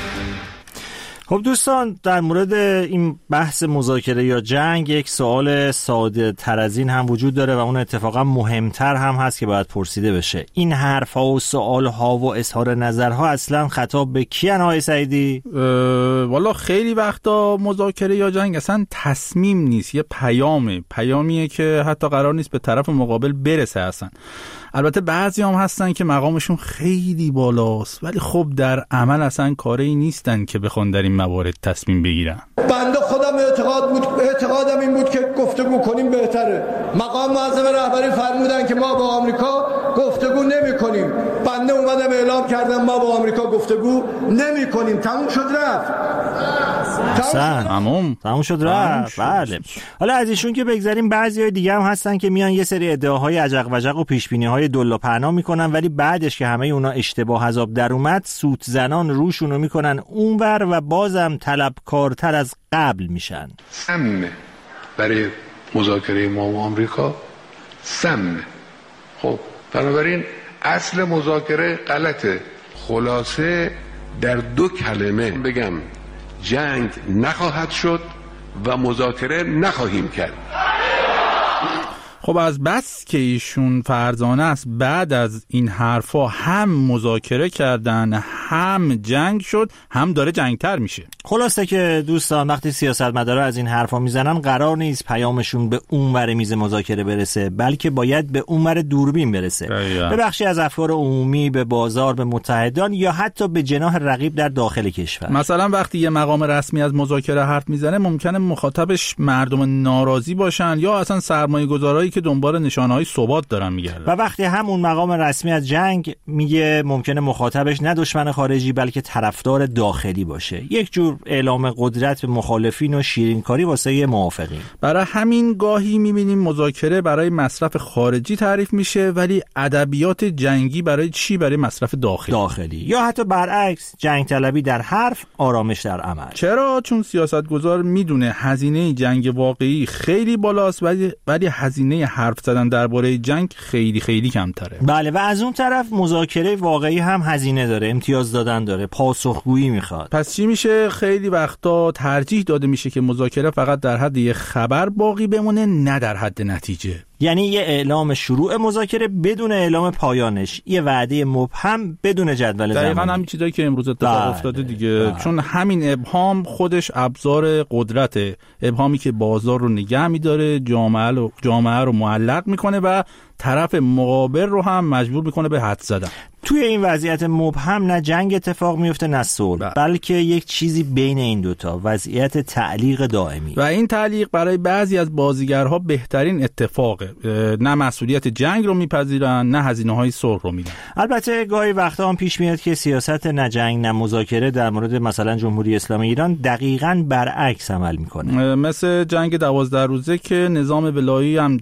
خب دوستان، در مورد این بحث مذاکره یا جنگ یک سوال ساده تر از این هم وجود داره و اون اتفاقا مهمتر هم هست که باید پرسیده بشه. این حرف‌ها و سوال‌ها و اظهار نظرها اصلا خطاب به کیان آقای سعیدی؟ والا خیلی وقتا مذاکره یا جنگ اصلا تصمیم نیست، یه پیامیه که حتی قرار نیست به طرف مقابل برسه اصلا. البته بعضی هم هستن که مقامشون خیلی بالاست ولی خب در عمل اصلا کاری نیستن که بخوان در این موارد تصمیم بگیرن. بنده خودم اعتقادم این بود که گفتگو کنیم بهتره. مقام معظم رهبری فرمودن که ما با آمریکا گفتگو نمی کنیم. بنده اومدم اعلام کردم ما با آمریکا گفتگو نمی کنیم. تموم شد رفت. تموم شد رفت. بله. حالا از ایشون که بگذاریم، بعضی‌های دیگه هم هستن که میان یه سری ادعاهای عجق وجق و پیش‌بینی‌های دلا پهنا میکنن ولی بعدش که همه اونا اشتباه از آب در اومد، سوت زنان روشونو میکنن اونور و بازم طلبکارتر از قبل میشن. سمه برای مذاکره ما و آمریکا، سمه. خب بنابراین اصل مذاکره غلطه. خلاصه در 2 کلمه بگم، جنگ نخواهد شد و مذاکره نخواهیم کرد. خب از بس که ایشون فرزانه است بعد از این حرفا هم مذاکره کردن هم جنگ شد هم داره جنگتر میشه. خلاصه که دوستان وقتی سیاستمدارا از این حرفا میزنن قرار نیست پیامشون به اونور میز مذاکره برسه، بلکه باید به اونور دوربین برسه، به بخشی از افکار عمومی، به بازار، به متحدان یا حتی به جناح رقیب در داخل کشور. مثلا وقتی یه مقام رسمی از مذاکره حرف میزنه ممکنه مخاطبش مردم ناراضی باشن یا اصلا سرمایه‌گذارایی که دنبال نشانه‌های ثبات دارن میگردن. و وقتی همون مقام رسمی از جنگ میگه ممکنه مخاطبش نه دشمن خارجی بلکه طرفدار داخلی باشه، یک جور اعلام قدرت به مخالفین و شیرینکاری واسه موافقین. برای همین گاهی میبینیم مذاکره برای مصرف خارجی تعریف میشه ولی ادبیات جنگی برای چی؟ برای مصرف داخلی. یا حتی برعکس، جنگ طلبی در حرف، آرامش در عمل. چرا؟ چون سیاستگزار میدونه هزینه جنگ واقعی خیلی بالاست ولی هزینه حرف زدن درباره جنگ خیلی خیلی کمتره. بله، و از اون طرف مذاکره واقعی هم هزینه داره، امتیاز دادن داره، پاسخگویی میخواد. پس چی میشه؟ خیلی وقتا ترجیح داده میشه که مذاکره فقط در حد یه خبر باقی بمونه، نه در حد نتیجه. یعنی یه اعلام شروع مذاکره بدون اعلام پایانش، یه وعده مبهم بدون جدول زمانی. دقیقاً همین چیزایی که امروز اتفاق افتاده دیگه. چون همین ابهام خودش ابزار قدرته، ابهامی که بازار رو نگه می‌داره، جامعه رو معلق میکنه و طرف مقابل رو هم مجبور میکنه به حد زدن. توی این وضعیت مبهم نه جنگ اتفاق میفته نه صلح، بلکه یک چیزی بین این دوتا، وضعیت تعلیق دائمی. و این تعلیق برای بعضی از بازیگرها بهترین اتفاقه، نه مسئولیت جنگ رو میپذیرن نه هزینه‌های صلح رو میدن. البته گاهی وقتا هم پیش میاد که سیاست نه جنگ نه مذاکره در مورد مثلا جمهوری اسلامی ایران دقیقاً برعکس عمل میکنه، مثل جنگ 12 روزه که نظام ولایی هم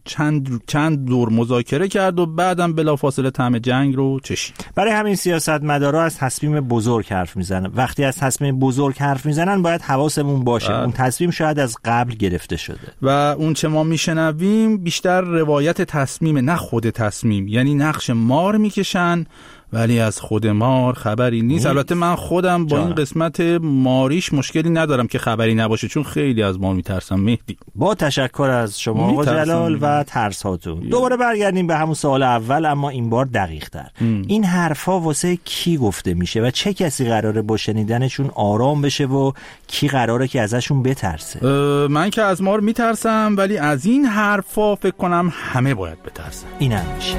چند دور مذاکره کرد و بعدم بلافاصله طعم جنگ رو چشید. برای همین سیاستمدارا از تصمیم بزرگ حرف میزنن. وقتی از تصمیم بزرگ حرف میزنن باید حواسمون باشه اون تصمیم شاید از قبل گرفته شده و اون چه ما میشنویم بیشتر روایت تصمیم نه خود تصمیم، یعنی نقش مار میکشن ولی از خود مار خبری نیست. البته من خودم با این قسمت ماریش مشکلی ندارم که خبری نباشه، چون خیلی از مار میترسم. مهدی، با تشکر از شما آقا جلال و ترس هاتون. دوباره برگردیم به همون سوال اول، اما این بار دقیق تر. این حرفا واسه کی گفته میشه و چه کسی قراره با شنیدنشون آرام بشه و کی قراره که ازشون بترسه؟ من که از مار میترسم، ولی از این حرفا فکر کنم همه باید بترسن. اینم میشه.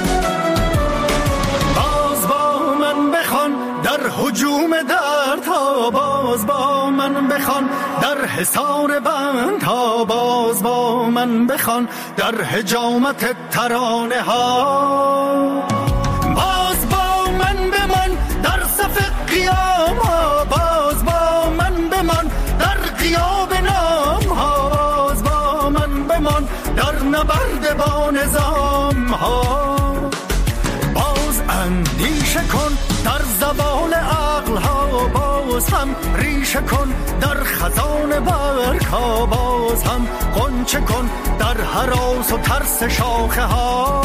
در هجوم در تا باز با من بخوان، در حصار بند تا باز با من بخوان، در حجامت ترانه ها باز با من بمان، در صف قیام ها باز با من بمان، در غیاب نام ها باز با من بمان، در نبرد با نظام ها باز اندیشه کن، در زبان عقل ها باز هم ریشه کن، در خزان برگ ها باز هم غنچه کن، در هراس و ترس شاخه ها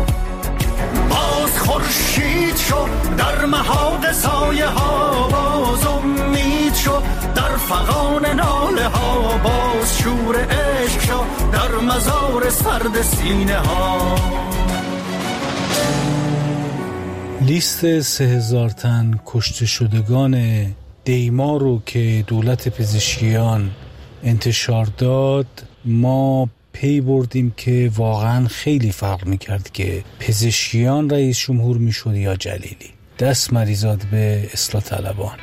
باز خورشید شو، در محاق سایه ها باز امید شو، در فغان ناله ها باز شور عشق شو، در مزار سرد سینه ها. لیست 3000 تن کشته شدگان دیما رو که دولت پزشکیان انتشار داد، ما پی بردیم که واقعا خیلی فرق میکرد که پزشکیان رئیس جمهور میشد یا جلیلی. دست مریزاد به اصلاح طلبان.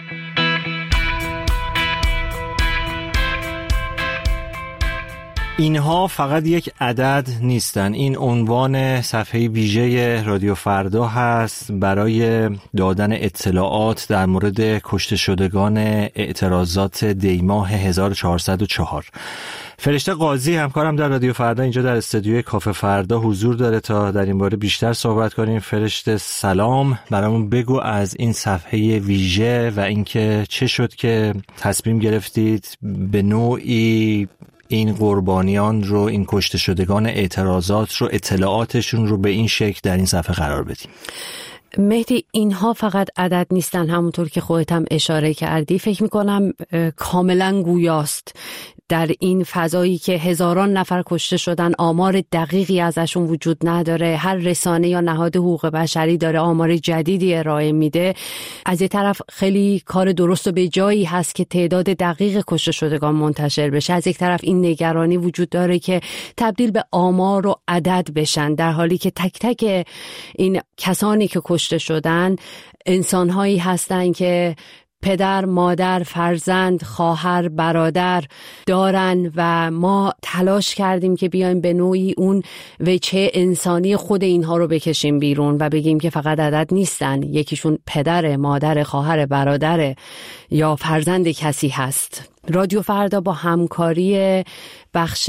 اینها فقط یک عدد نیستن، این عنوان صفحه ویژه رادیو فردا هست برای دادن اطلاعات در مورد کشته شدگان اعتراضات دیماه 1404. فرشته قاضی همکارم در رادیو فردا اینجا در استودیوی کافه فردا حضور داره تا در این باره بیشتر صحبت کنیم. فرشته سلام، برامون بگو از این صفحه ویژه و اینکه چه شد که تصمیم گرفتید به نوعی این قربانیان رو، این کشته شدگان اعتراضات رو، اطلاعاتشون رو به این شکل در این صفحه قرار بدیم. مهدی اینها فقط عدد نیستن، همونطور که خودت هم اشاره کردی. فکر میکنم کاملا گویاست در این فضایی که هزاران نفر کشته شدن، آمار دقیقی ازشون وجود نداره، هر رسانه یا نهاد حقوق بشری داره آمار جدیدی ارائه میده. از یه طرف خیلی کار درست و به جایی هست که تعداد دقیق کشته شدگان منتشر بشه، از یک طرف این نگرانی وجود داره که تبدیل به آمار و عدد بشن، در حالی که تک تک این کسانی که کشته شدن انسانهایی هستن که پدر، مادر، فرزند، خواهر، برادر دارن و ما تلاش کردیم که بیایم به نوعی اون وجه انسانی خود اینها رو بکشیم بیرون و بگیم که فقط عدد نیستن، یکیشون پدر، مادر، خواهر، برادر یا فرزند کسی هست. رادیو فردا با همکاری بخش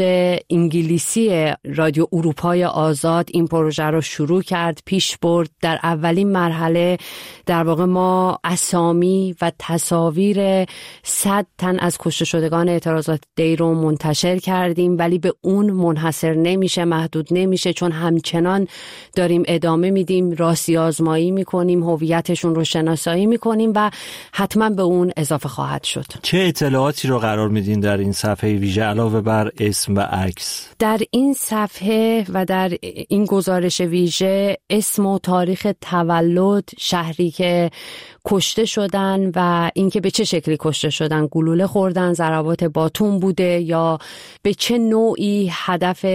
انگلیسی رادیو اروپای آزاد این پروژه رو شروع کرد، پیش برد. در اولین مرحله در واقع ما اسامی و تصاویر 100 تن از کشته شدگان اعتراضات دی رو منتشر کردیم، ولی به اون منحصر نمیشه، محدود نمیشه، چون همچنان داریم ادامه میدیم، راستی آزمایی میکنیم، هویتشون رو شناسایی میکنیم و حتما به اون اضافه خواهد شد. چه اطلاعاتی رو قرار میدین در این صفحه ویژه علاوه بر اسم و عکس؟ در این صفحه و در این گزارش ویژه اسم و تاریخ تولد، شهری که کشته شدن و اینکه به چه شکلی کشته شدن، گلوله خوردن، ضربات باتون بوده یا به چه نوعی هدف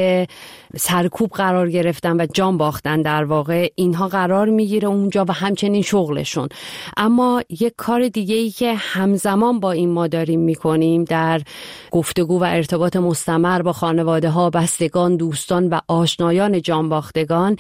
سرکوب قرار گرفتن و جان باختن، در واقع اینها قرار میگیره اونجا و همچنین شغلشون. اما یک کار دیگه‌ای که همزمان با این ما داریم میکنیم در گفتگو و ارتباط مستمر با خانواده ها، بستگان، دوستان و آشنایان جان باختگان،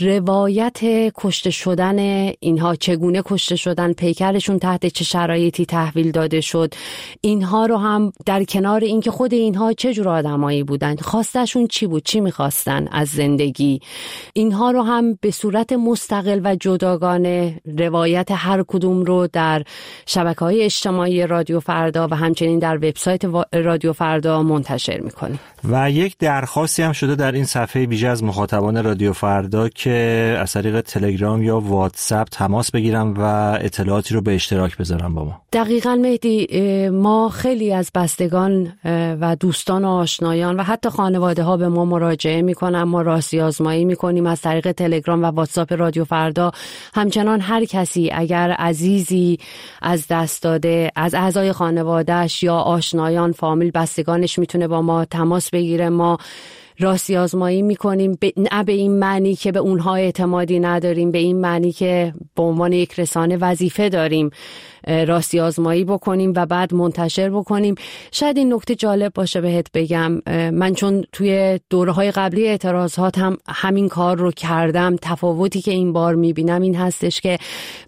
روایت کشته شدن اینها، چگونه کشته شدن، پیکرشون تحت چه شرایطی تحویل داده شد، اینها رو هم در کنار اینکه خود اینها چه جور آدمایی بودن، خواستشون چی بود، چی میخواستن از زندگی، اینها رو هم به صورت مستقل و جداگانه روایت هر کدوم رو در شبکه‌های اجتماعی رادیو فردا و همچنین در وبسایت رادیو فردا منتشر میکنیم. و یک درخواستی هم شده در این صفحه ویژه از مخاطبان رادیو فردا که از طریق تلگرام یا واتساپ تماس بگیرن و اطلاعاتی رو به اشتراک بذارن با ما. دقیقاً مهدی، ما خیلی از بستگان و دوستان و آشنایان و حتی خانواده ها به ما مراجعه میکنن، ما راستی آزمایی میکنیم از طریق تلگرام و واتساپ رادیو فردا. همچنان هر کسی اگر عزیزی از دست داده از اعضای خانوادهش یا آشنایان، فامیل، بستگانش میتونه با ما تماس بگیره. ما راستی آزمایی میکنیم، نه به این معنی که به اونها اعتمادی نداریم، به این معنی که به عنوان یک رسانه وظیفه داریم راستی آزمایی بکنیم و بعد منتشر بکنیم. شاید این نکته جالب باشه بهت بگم، من چون توی دوره‌های قبلی اعتراضات هم همین کار رو کردم، تفاوتی که این بار میبینم این هستش که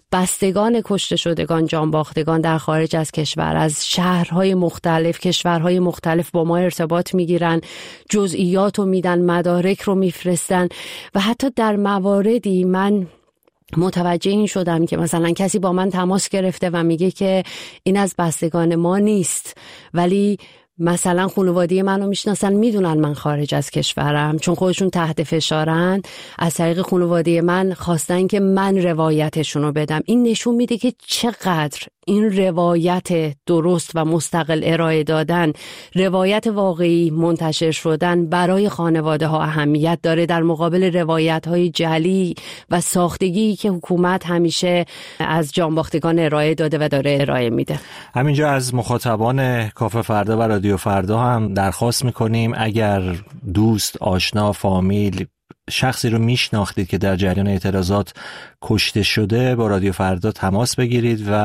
بستگان کشته شدگان، جان باختگان در خارج از کشور، از شهرهای مختلف، کشورهای مختلف با ما ارتباط میگیرن، جزئیات رو میدن، مدارک رو میفرستن و حتی در مواردی من متوجه این شدم که مثلا کسی با من تماس گرفته و میگه که این از بستگان ما نیست، ولی مثلا خانواده منو میشناسن، میدونن من خارج از کشورم، چون خودشون تحت فشارن، از طریق خانواده من خواستن که من روایتشون رو بدم. این نشون میده که چقدر این روایت درست و مستقل ارائه دادن، روایت واقعی منتشر شدن برای خانواده ها اهمیت داره در مقابل روایت های جعلی و ساختگی که حکومت همیشه از جانباختگان ارائه داده و داره ارائه میده. همینجا از مخاطبان کافه فردا و رادیو فردا هم درخواست میکنیم اگر دوست، آشنا، فامیل، شخصی رو میشناختید که در جریان اعتراضات کشته شده، با رادیو فردا تماس بگیرید و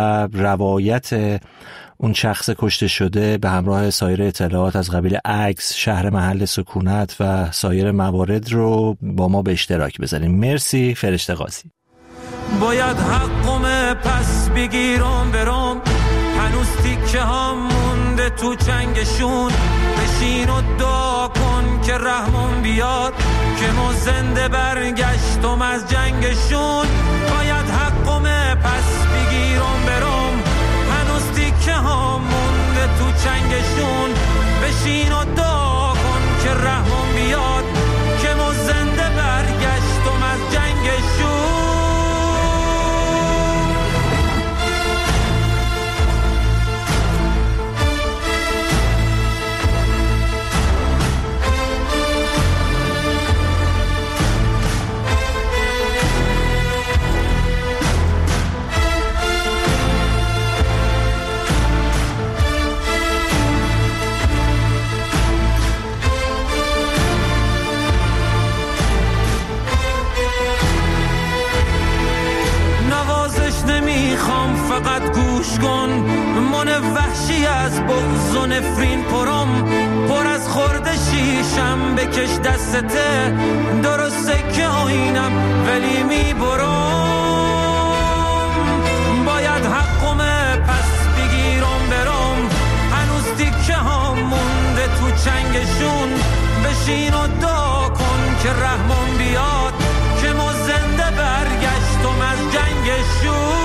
روایت اون شخص کشته شده به همراه سایر اطلاعات از قبیل عکس، شهر، محل سکونت و سایر موارد رو با ما به اشتراک بذاریم. مرسی فرشته قاضی. باید حقم پس بگیرم برام، هنوز تیکه هم مونده تو چنگشون، بشین و دعا کن که رحمون بیاد که ما زنده برگشتم از جنگشون. باید حقم پس بگیرم برام، هنوز تیکه هم مونده تو چنگشون، بشین و دعا کن که رحمون بیاد که ما زنده برگشتم از جنگشون. کن. من وحشی از بغض و نفرین پرم، پر از خورده شیشم بکش دستته. درسته که آینم ولی میبرم، باید حقم پس بگیرم برم. هنوز دیگه ها مونده تو چنگشون، بشین و دعا کن که رحمم بیاد، که ما زنده برگشتم از جنگشون.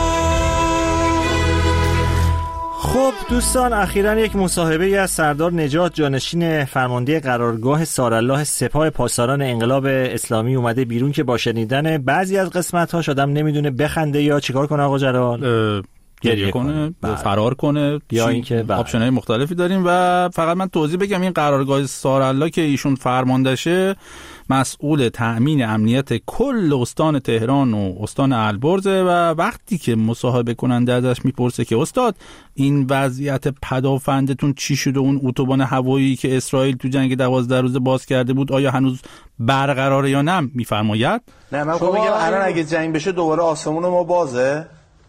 خب دوستان، اخیراً یک مصاحبه از سردار نجات، جانشین فرمانده قرارگاه سارالله سپاه پاسداران انقلاب اسلامی اومده بیرون که با شنیدن بعضی از قسمت‌هاش آدم نمیدونه بخنده یا چیکار کنه. آقا جلال گریه کنه، فرار کنه، یا اینکه آپشن‌های مختلفی داریم. و فقط من توضیح بگم این قرارگاه سارالله که ایشون فرماندهشه مسئول تأمین امنیت کل استان تهران و استان البرز. و وقتی که مصاحبه کننده ازش میپرسه که استاد این وضعیت پدافندتون چی شد و اون اتوبان هوایی که اسرائیل تو جنگ 12 روزه باز کرده بود آیا هنوز برقراره یا نه، میفرماید نه من میگم الان اگه جنگ بشه دوباره آسمون ما بازه.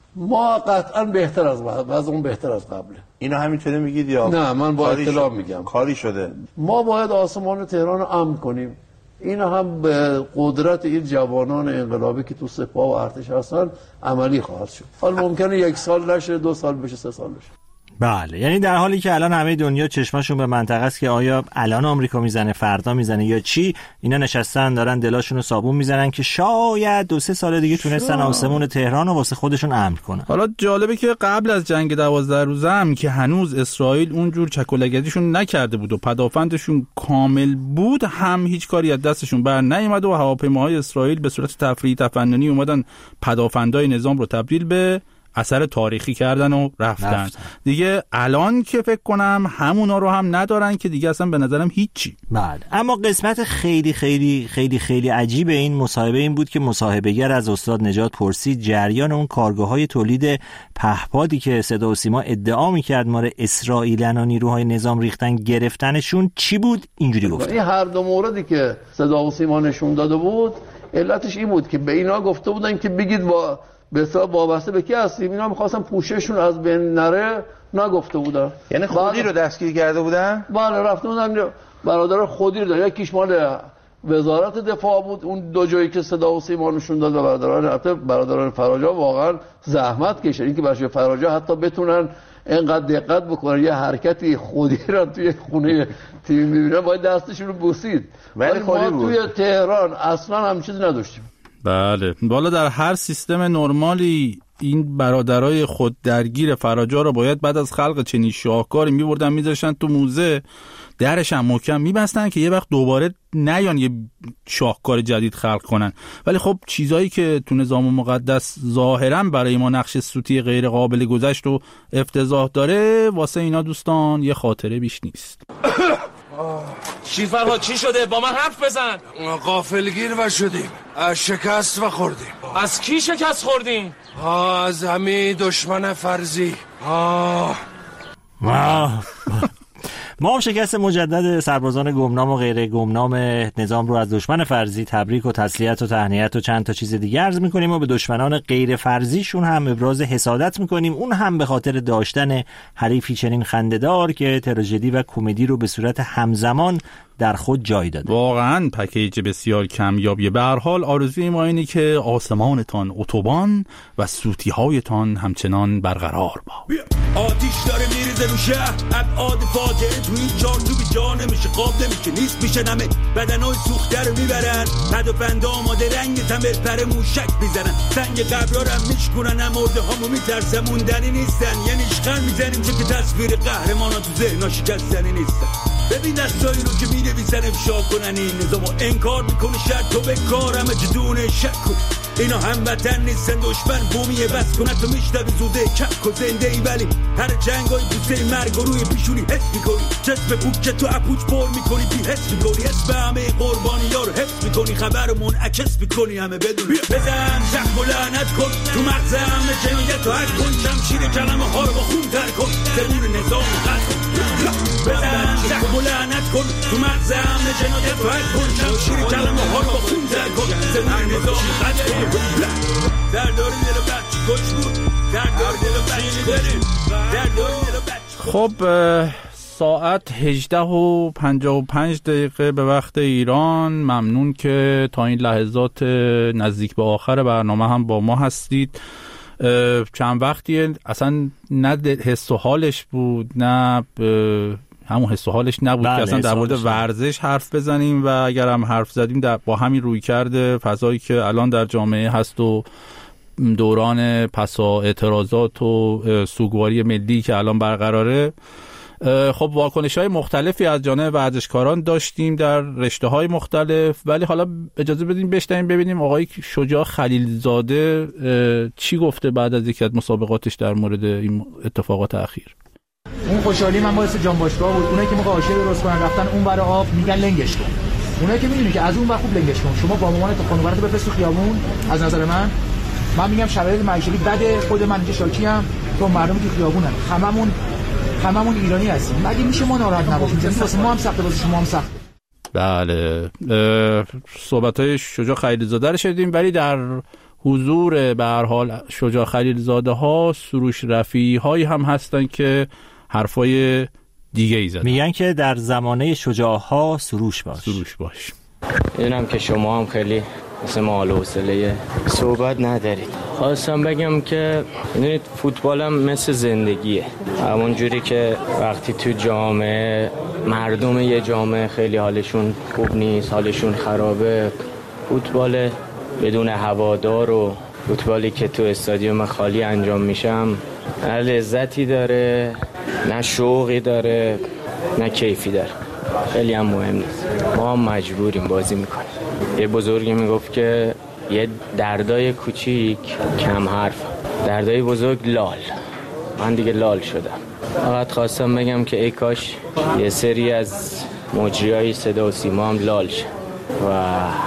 ما قطعا بهتر از اون بهتر از قبله. اینو همینطوری میگید یا نه؟ من با اطلاع میگم کاری شده. ما باید آسمان تهران رو امن کنیم. این هم به قدرت این جوانان انقلابی که تو سپاه و ارتش هستن عملی خواهد شد. حالا ممکنه 1 سال نشه، 2 سال بشه، 3 سال بشه. بله، یعنی در حالی که الان همه دنیا چشمشون به منطقه است که آیا الان آمریکا میزنه، فردا میزنه یا چی، اینا نشستن دارن دلاشون رو صابون میزنن که شاید 2-3 سال دیگه تونستن آسمون تهران رو واسه خودشون امن کنن. حالا جالبه که قبل از جنگ 12 روزه هم که هنوز اسرائیل اونجور چکولگدیشون نکرده بود و پدافندشون کامل بود، هم هیچ کاری از دستشون بر نیامد و هواپیماهای اسرائیل به صورت تفریحی تفننی اومدن پدافندای نظام رو تبدیل به اثر تاریخی کردن و رفتن. دیگه الان که فکر کنم همونا رو هم ندارن که دیگه اصلا به نظرم هیچی. بله، اما قسمت خیلی خیلی خیلی خیلی عجیب این مصاحبه این بود که مصاحبه‌گر از استاد نجات پرسید جریان اون کارگاه‌های تولید پهپادی که صدا و سیما ادعا می‌کرد ماره اسرائیلن و نیروهای نظام ریختن گرفتنشون چی بود؟ اینجوری گفت این هر دو موردی که صدا و سیما نشون داده بود علتش این بود که به اینا گفته بودن که بگید با به حساب وابسته به کی هستیم. اینا می‌خواستن پوشششون از بین نره، نگفته بودن. یعنی خودی رو دستگیر کرده بودن؟ بله، رفته بودن برادر خودی رو. یکیش مال وزارت دفاع بود، اون دو جایی که صدا و سیما نشون داد، و برادران فراجا واقعا زحمت کشیدن اینکه برای فراجا حتی بتونن اینقدر دقت بکنن یه حرکتی خودی رو توی خونه تیم می‌بینن باید دستشون رو بوسید. ولی ما توی تهران اصلا هم چیزی نداشتیم. بله، بالا در هر سیستم نرمالی این برادرای خود درگیر فراجا رو باید بعد از خلق چنین شاهکاری می‌بردن می‌ذاشتن تو موزه، درش هم محکم می‌بستن که یه وقت دوباره نیان یه شاهکار جدید خلق کنن. ولی خب چیزایی که تو نظام مقدس ظاهراً برای ما نقش سوتی غیر قابل گذشت و افتضاح داره، واسه اینا دوستان یه خاطره بیش نیست. شیرفرها چی شده؟ با من حرف بزن. غافلگیر و شدیم، شکست و خوردیم. از کی شکست خوردیم؟ از همین دشمن فرضی. ما هم شکست مجدد سربازان گمنام و غیر گمنام نظام رو از دشمن فرضی تبریک و تسلیت و تهنیت و چند تا چیز دیگه عرض می‌کنیم و به دشمنان غیر فرضیشون هم ابراز حسادت می‌کنیم، اون هم به خاطر داشتن حریفی چنین خنده‌دار که تراژدی و کمدی رو به صورت همزمان در خود جای داده. واقعا پکیج بسیار کمیابیه. به هر حال آرزوی ما اینه که آسمانتان اتوبان و سوتی‌هایتان همچنان برقرار با. آتیش داره میریزه رو شهر، ابعاد فاجعه تو این جان تو بی جا نمیشه، قاب نمیشه، نیست میشه نمه، بدنای سوخته رو میبرن، پدافند آماده رنگ تمر پر موشک میزنن، سنگ قبرا رو میشکنن، مرده هامو میترسن، موندنی نیستن، یعنی اشغال میزنیم چون که تصویر قهرمانا تو ذهنا شکستنی نیستن. ببین دستایی رو که می‌نویسن افشا کنن این نظامو انکار میکنه، شرط تو به کار همه جدون شک کن، اینا هموطن نیستن، دشمن بومیه بس کنه تو میشنوی زوده کک و زنده ای، ولی هر جنگای بوسه مرگ و روی پیشونی حس میکنی، چشم پوک که تو اپوچ پر میکنی بی حس میکنی، اسم همه قربانی‌ها رو حفظ میکنی، خبر رو منعکس میکنی همه بدون بزن زخم و لعنت کن تو مغز همه جنایت و حد کن، شمشیر کلمه ها رو با خون تر کن، زبون نظام قد کن، بزن زخم و لعنت کن تو مغز همه جنایت و حد کن، شمشیر کلمه ها رو با خون تر کن، نور نظامی قدری در داری دل بچه کش بود در داری دل بچه داریم در داری دل بچه. خب ساعت 18:55 به وقت ایران. ممنون که تا این لحظات نزدیک به آخر برنامه هم با ما هستید. چند وقتی اصلا نه حس و حالش بود نه همون حس و حالش نبود که اصلا در مورد ورزش حرف بزنیم و اگر هم حرف زدیم با همین روی کرده فضایی که الان در جامعه هست و دوران پسا اعتراضات و سوگواری ملی که الان برقراره. خب واکنش‌های مختلفی از جانب ورزشکاران داشتیم در رشته‌های مختلف، ولی حالا اجازه بدیم بشنویم ببینیم آقای شجاع خلیلزاده چی گفته بعد از یکی از مسابقاتش در مورد این اتفاقات اخیر. اون خوشحالی من باعث جان باشگاه بود. اونایی که موقع حاشیه درست کنن رفتن اون ور آب میگن لنگش کن. اونایی که میدونی که از اون ور خوب لنگش کن. شما با مامانت خانواده‌ت بفرست تو خیابون. از نظر من میگم شرایط معیشتی بده. خود من اینجا شاکیم تو مردم تو خیابونن. هممون ایرانی هستیم. مگه میشه ما ناراحت نباشیم؟ واسه ما هم سخته واسه شما هم سخته. بله صحبت‌های شجاع خلیلزاده رو شنیدیم، ولی در حضور به هر حال شجاع خلیلزاده ها سروش رفیعی هایی هم هستن که حرفای دیگه ای زدن. میگن که در زمانه شجاع ها سروش باش. اینم که شما هم خیلی مثل ما حال و حوصله صحبت ندارید. خواستم بگم که میدونید فوتبال هم مثل زندگیه. همون جوری که وقتی تو جامعه مردم یه جامعه خیلی حالشون خوب نیست، حالشون خرابه، فوتبال بدون هوادار و فوتبالی که تو استادیوم خالی انجام میشم نه لذتی داره، نه شوقی داره، نه کیفی داره. خیلی هم مهم نیست. ما هم مجبوریم بازی میکنیم. یه بزرگی میگفت که یه دردای کوچیک کم حرف، دردای بزرگ لال. من دیگه لال شدم. فقط خواستم بگم که ای کاش یه سری از مجریای صدا و سیما هم لال شه و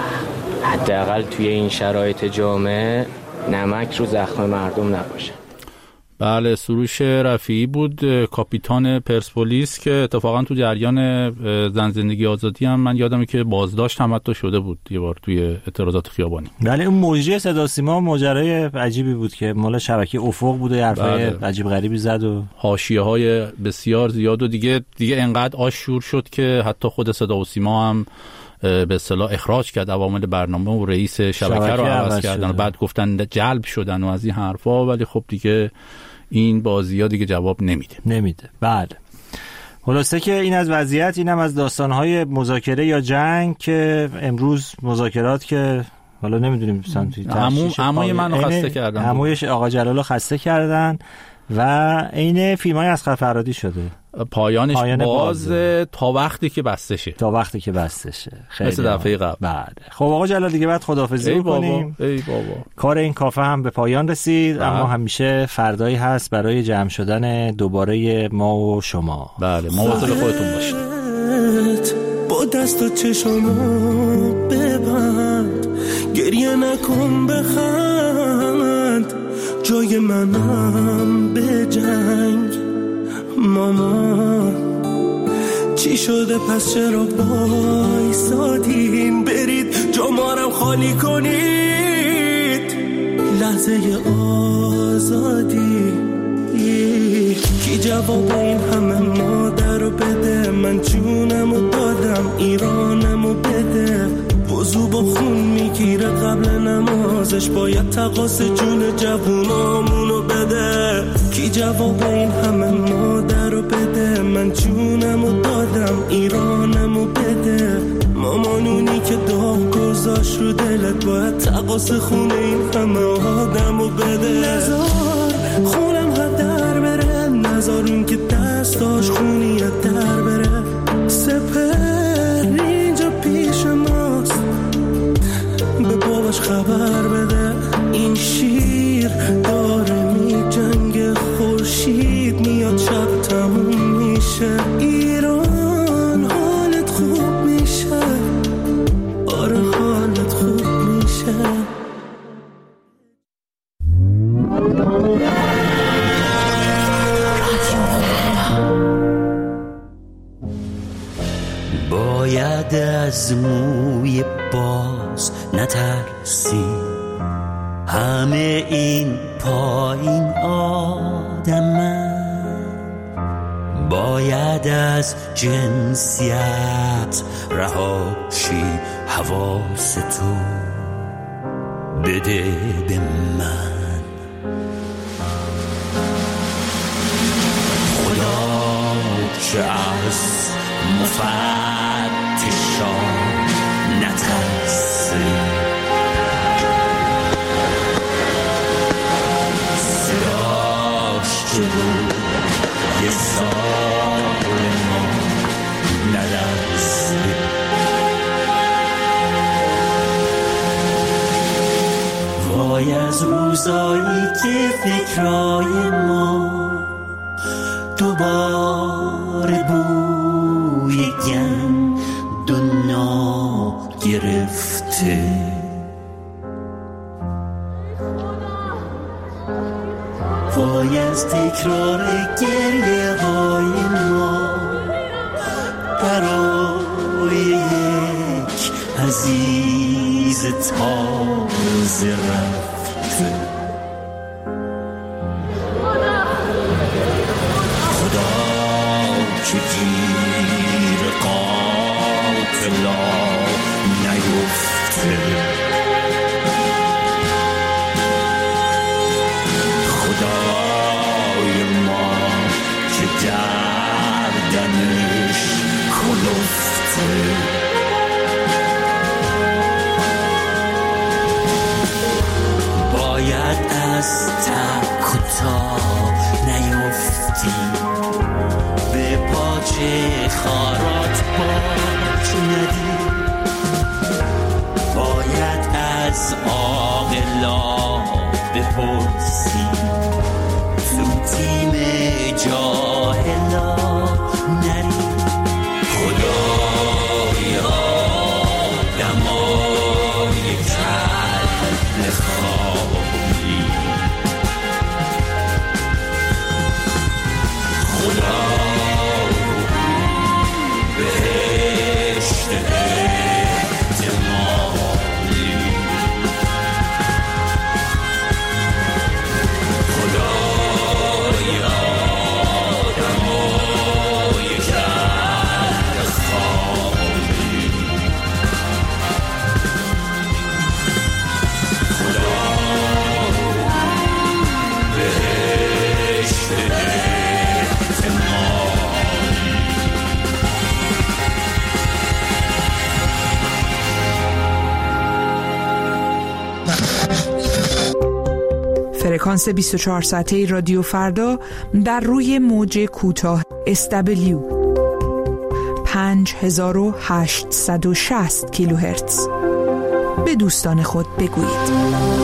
حداقل توی این شرایط جامعه نمک رو زخم مردم نباشه. بله سروش رفیعی بود، کاپیتان پرسپولیس که اتفاقا تو جریان زن زندگی آزادی هم من یادمه که بازداشت هم حتی شده بود یه بار توی اعتراضات خیابانی. بله اون مجری صدا سیما ماجرای عجیبی بود که مال شبکه افق بود و حرفای عجیب غریبی زد و حاشیه‌های بسیار زیاد و دیگه انقدر آشور شد که حتی خود صدا و سیما هم به اصطلاح اخراج کرد عوامل برنامه و رئیس شبکه رو عوض کردن و بعد گفتن جلب شدن و از این حرفا، ولی خب دیگه این بازی‌ها دیگه جواب نمیده. بله خلاصه که این از وضعیت، اینم از داستان‌های مذاکره یا جنگ که امروز مذاکرات که حالا نمیدونیم سمتی عموی منو خسته کردن، عموی آقا جلالو خسته کردن و عین فیلم‌های اسقر فرهادی شده. پایان باز تا وقتی که بسته شه. خیلی مثل دفعه قبل. بله خب آقا جلال دیگه بعد خداحافظی کنیم. ای بابا کار این کافه هم به پایان رسید. اما همیشه فردایی هست برای جمع شدن دوباره ما و شما. بله مواظب خودتون باشید. با دست و چشمو ببند، گریه نکن بخند، جای منم به جنگ. مامان چی شده پس چرا بایسادین؟ برید جامارم خالی کنید، لحظه آزادی. کی جواب این همه مادر رو بده؟ من جونم رو دادم ایرانم رو بده. وضو با خون میگیره قبل نمازش، باید تقاس جون جوونامونو بده. کی جواب این همه مادر رو بده؟ من جونم رو دادم ایرانم رو بده. مامانونی که داغ گذاشت رو دلت، باید تقاس خون این همه آدم رو بده. نزار خونم هدر بره، نزار اون که دستاش خونی در بره. سپر اینجا پیش ماست، به باباش خبر بده. این شیر داره می جنگ، خورشید میاد شب تموم میشه. ایران حالت خوب میشه، آره حالت خوب میشه. باید از موی باز نترسی، همه این پایین آدمن، باید از جنسیت رهاشی، حواستو بده به من. خدا که از مفتشان نترسی، صداش جلو یه سال ما ندرسی. وای از روزایی که فکرای ما دوباره بوی گند و نا گرفته. وای از تکرار گریه های ما برای یک عزیز تازه رفته. خدا که گیر قاتلا نیفته، خدای ما که گردنش کلفته. باید از تک و تاب نیفتی، به پاچه خارات باج ندی. باید از عاقلا بپرسی، تو تیم جاهلا نری. خدای آدمای کل خالی، خدا بهشت احتمالی، خدای آدمای کل خالی، خدا بهشت فرکانس 24 ساعته رادیو فردا در روی موج کوتاه SW 5860 کیلوهرتز. به دوستان خود بگویید.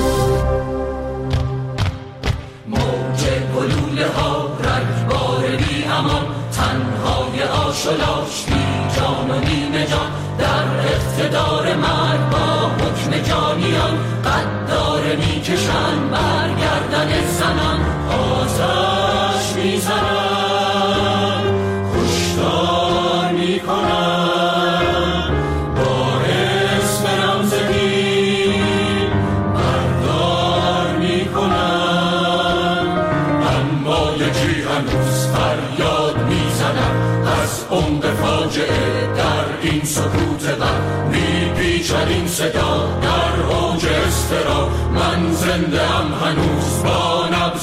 موج گلوله ها رگبار بی امان، تنهای آشلاش بی جان و نیمه جان، در اقتدار مرگ با حکم جانیان، قدار میکشن برگردن زنان، آتش میزنن کشتار میکنن، با اسم رمز دین بردار میکنن. اما یکی هنوز فریاد میزنن از عمق فاجعه در این سکوت بر، میپیچد این صدا در اوج اضطراب. من زنده ام هنوز با نبض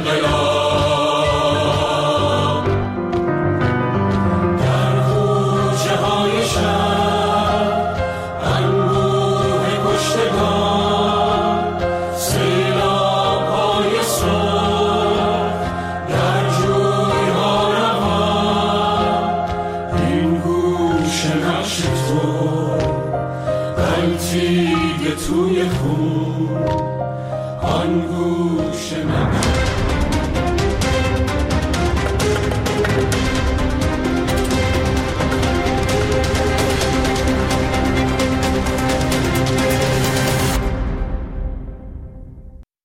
انقلاب، در کوچه های شهر انبوه کشتگان، سیلاب های سرخ در جوی ها روان. این گوش نقش تو غلطیده توی خون، آن گوش نقش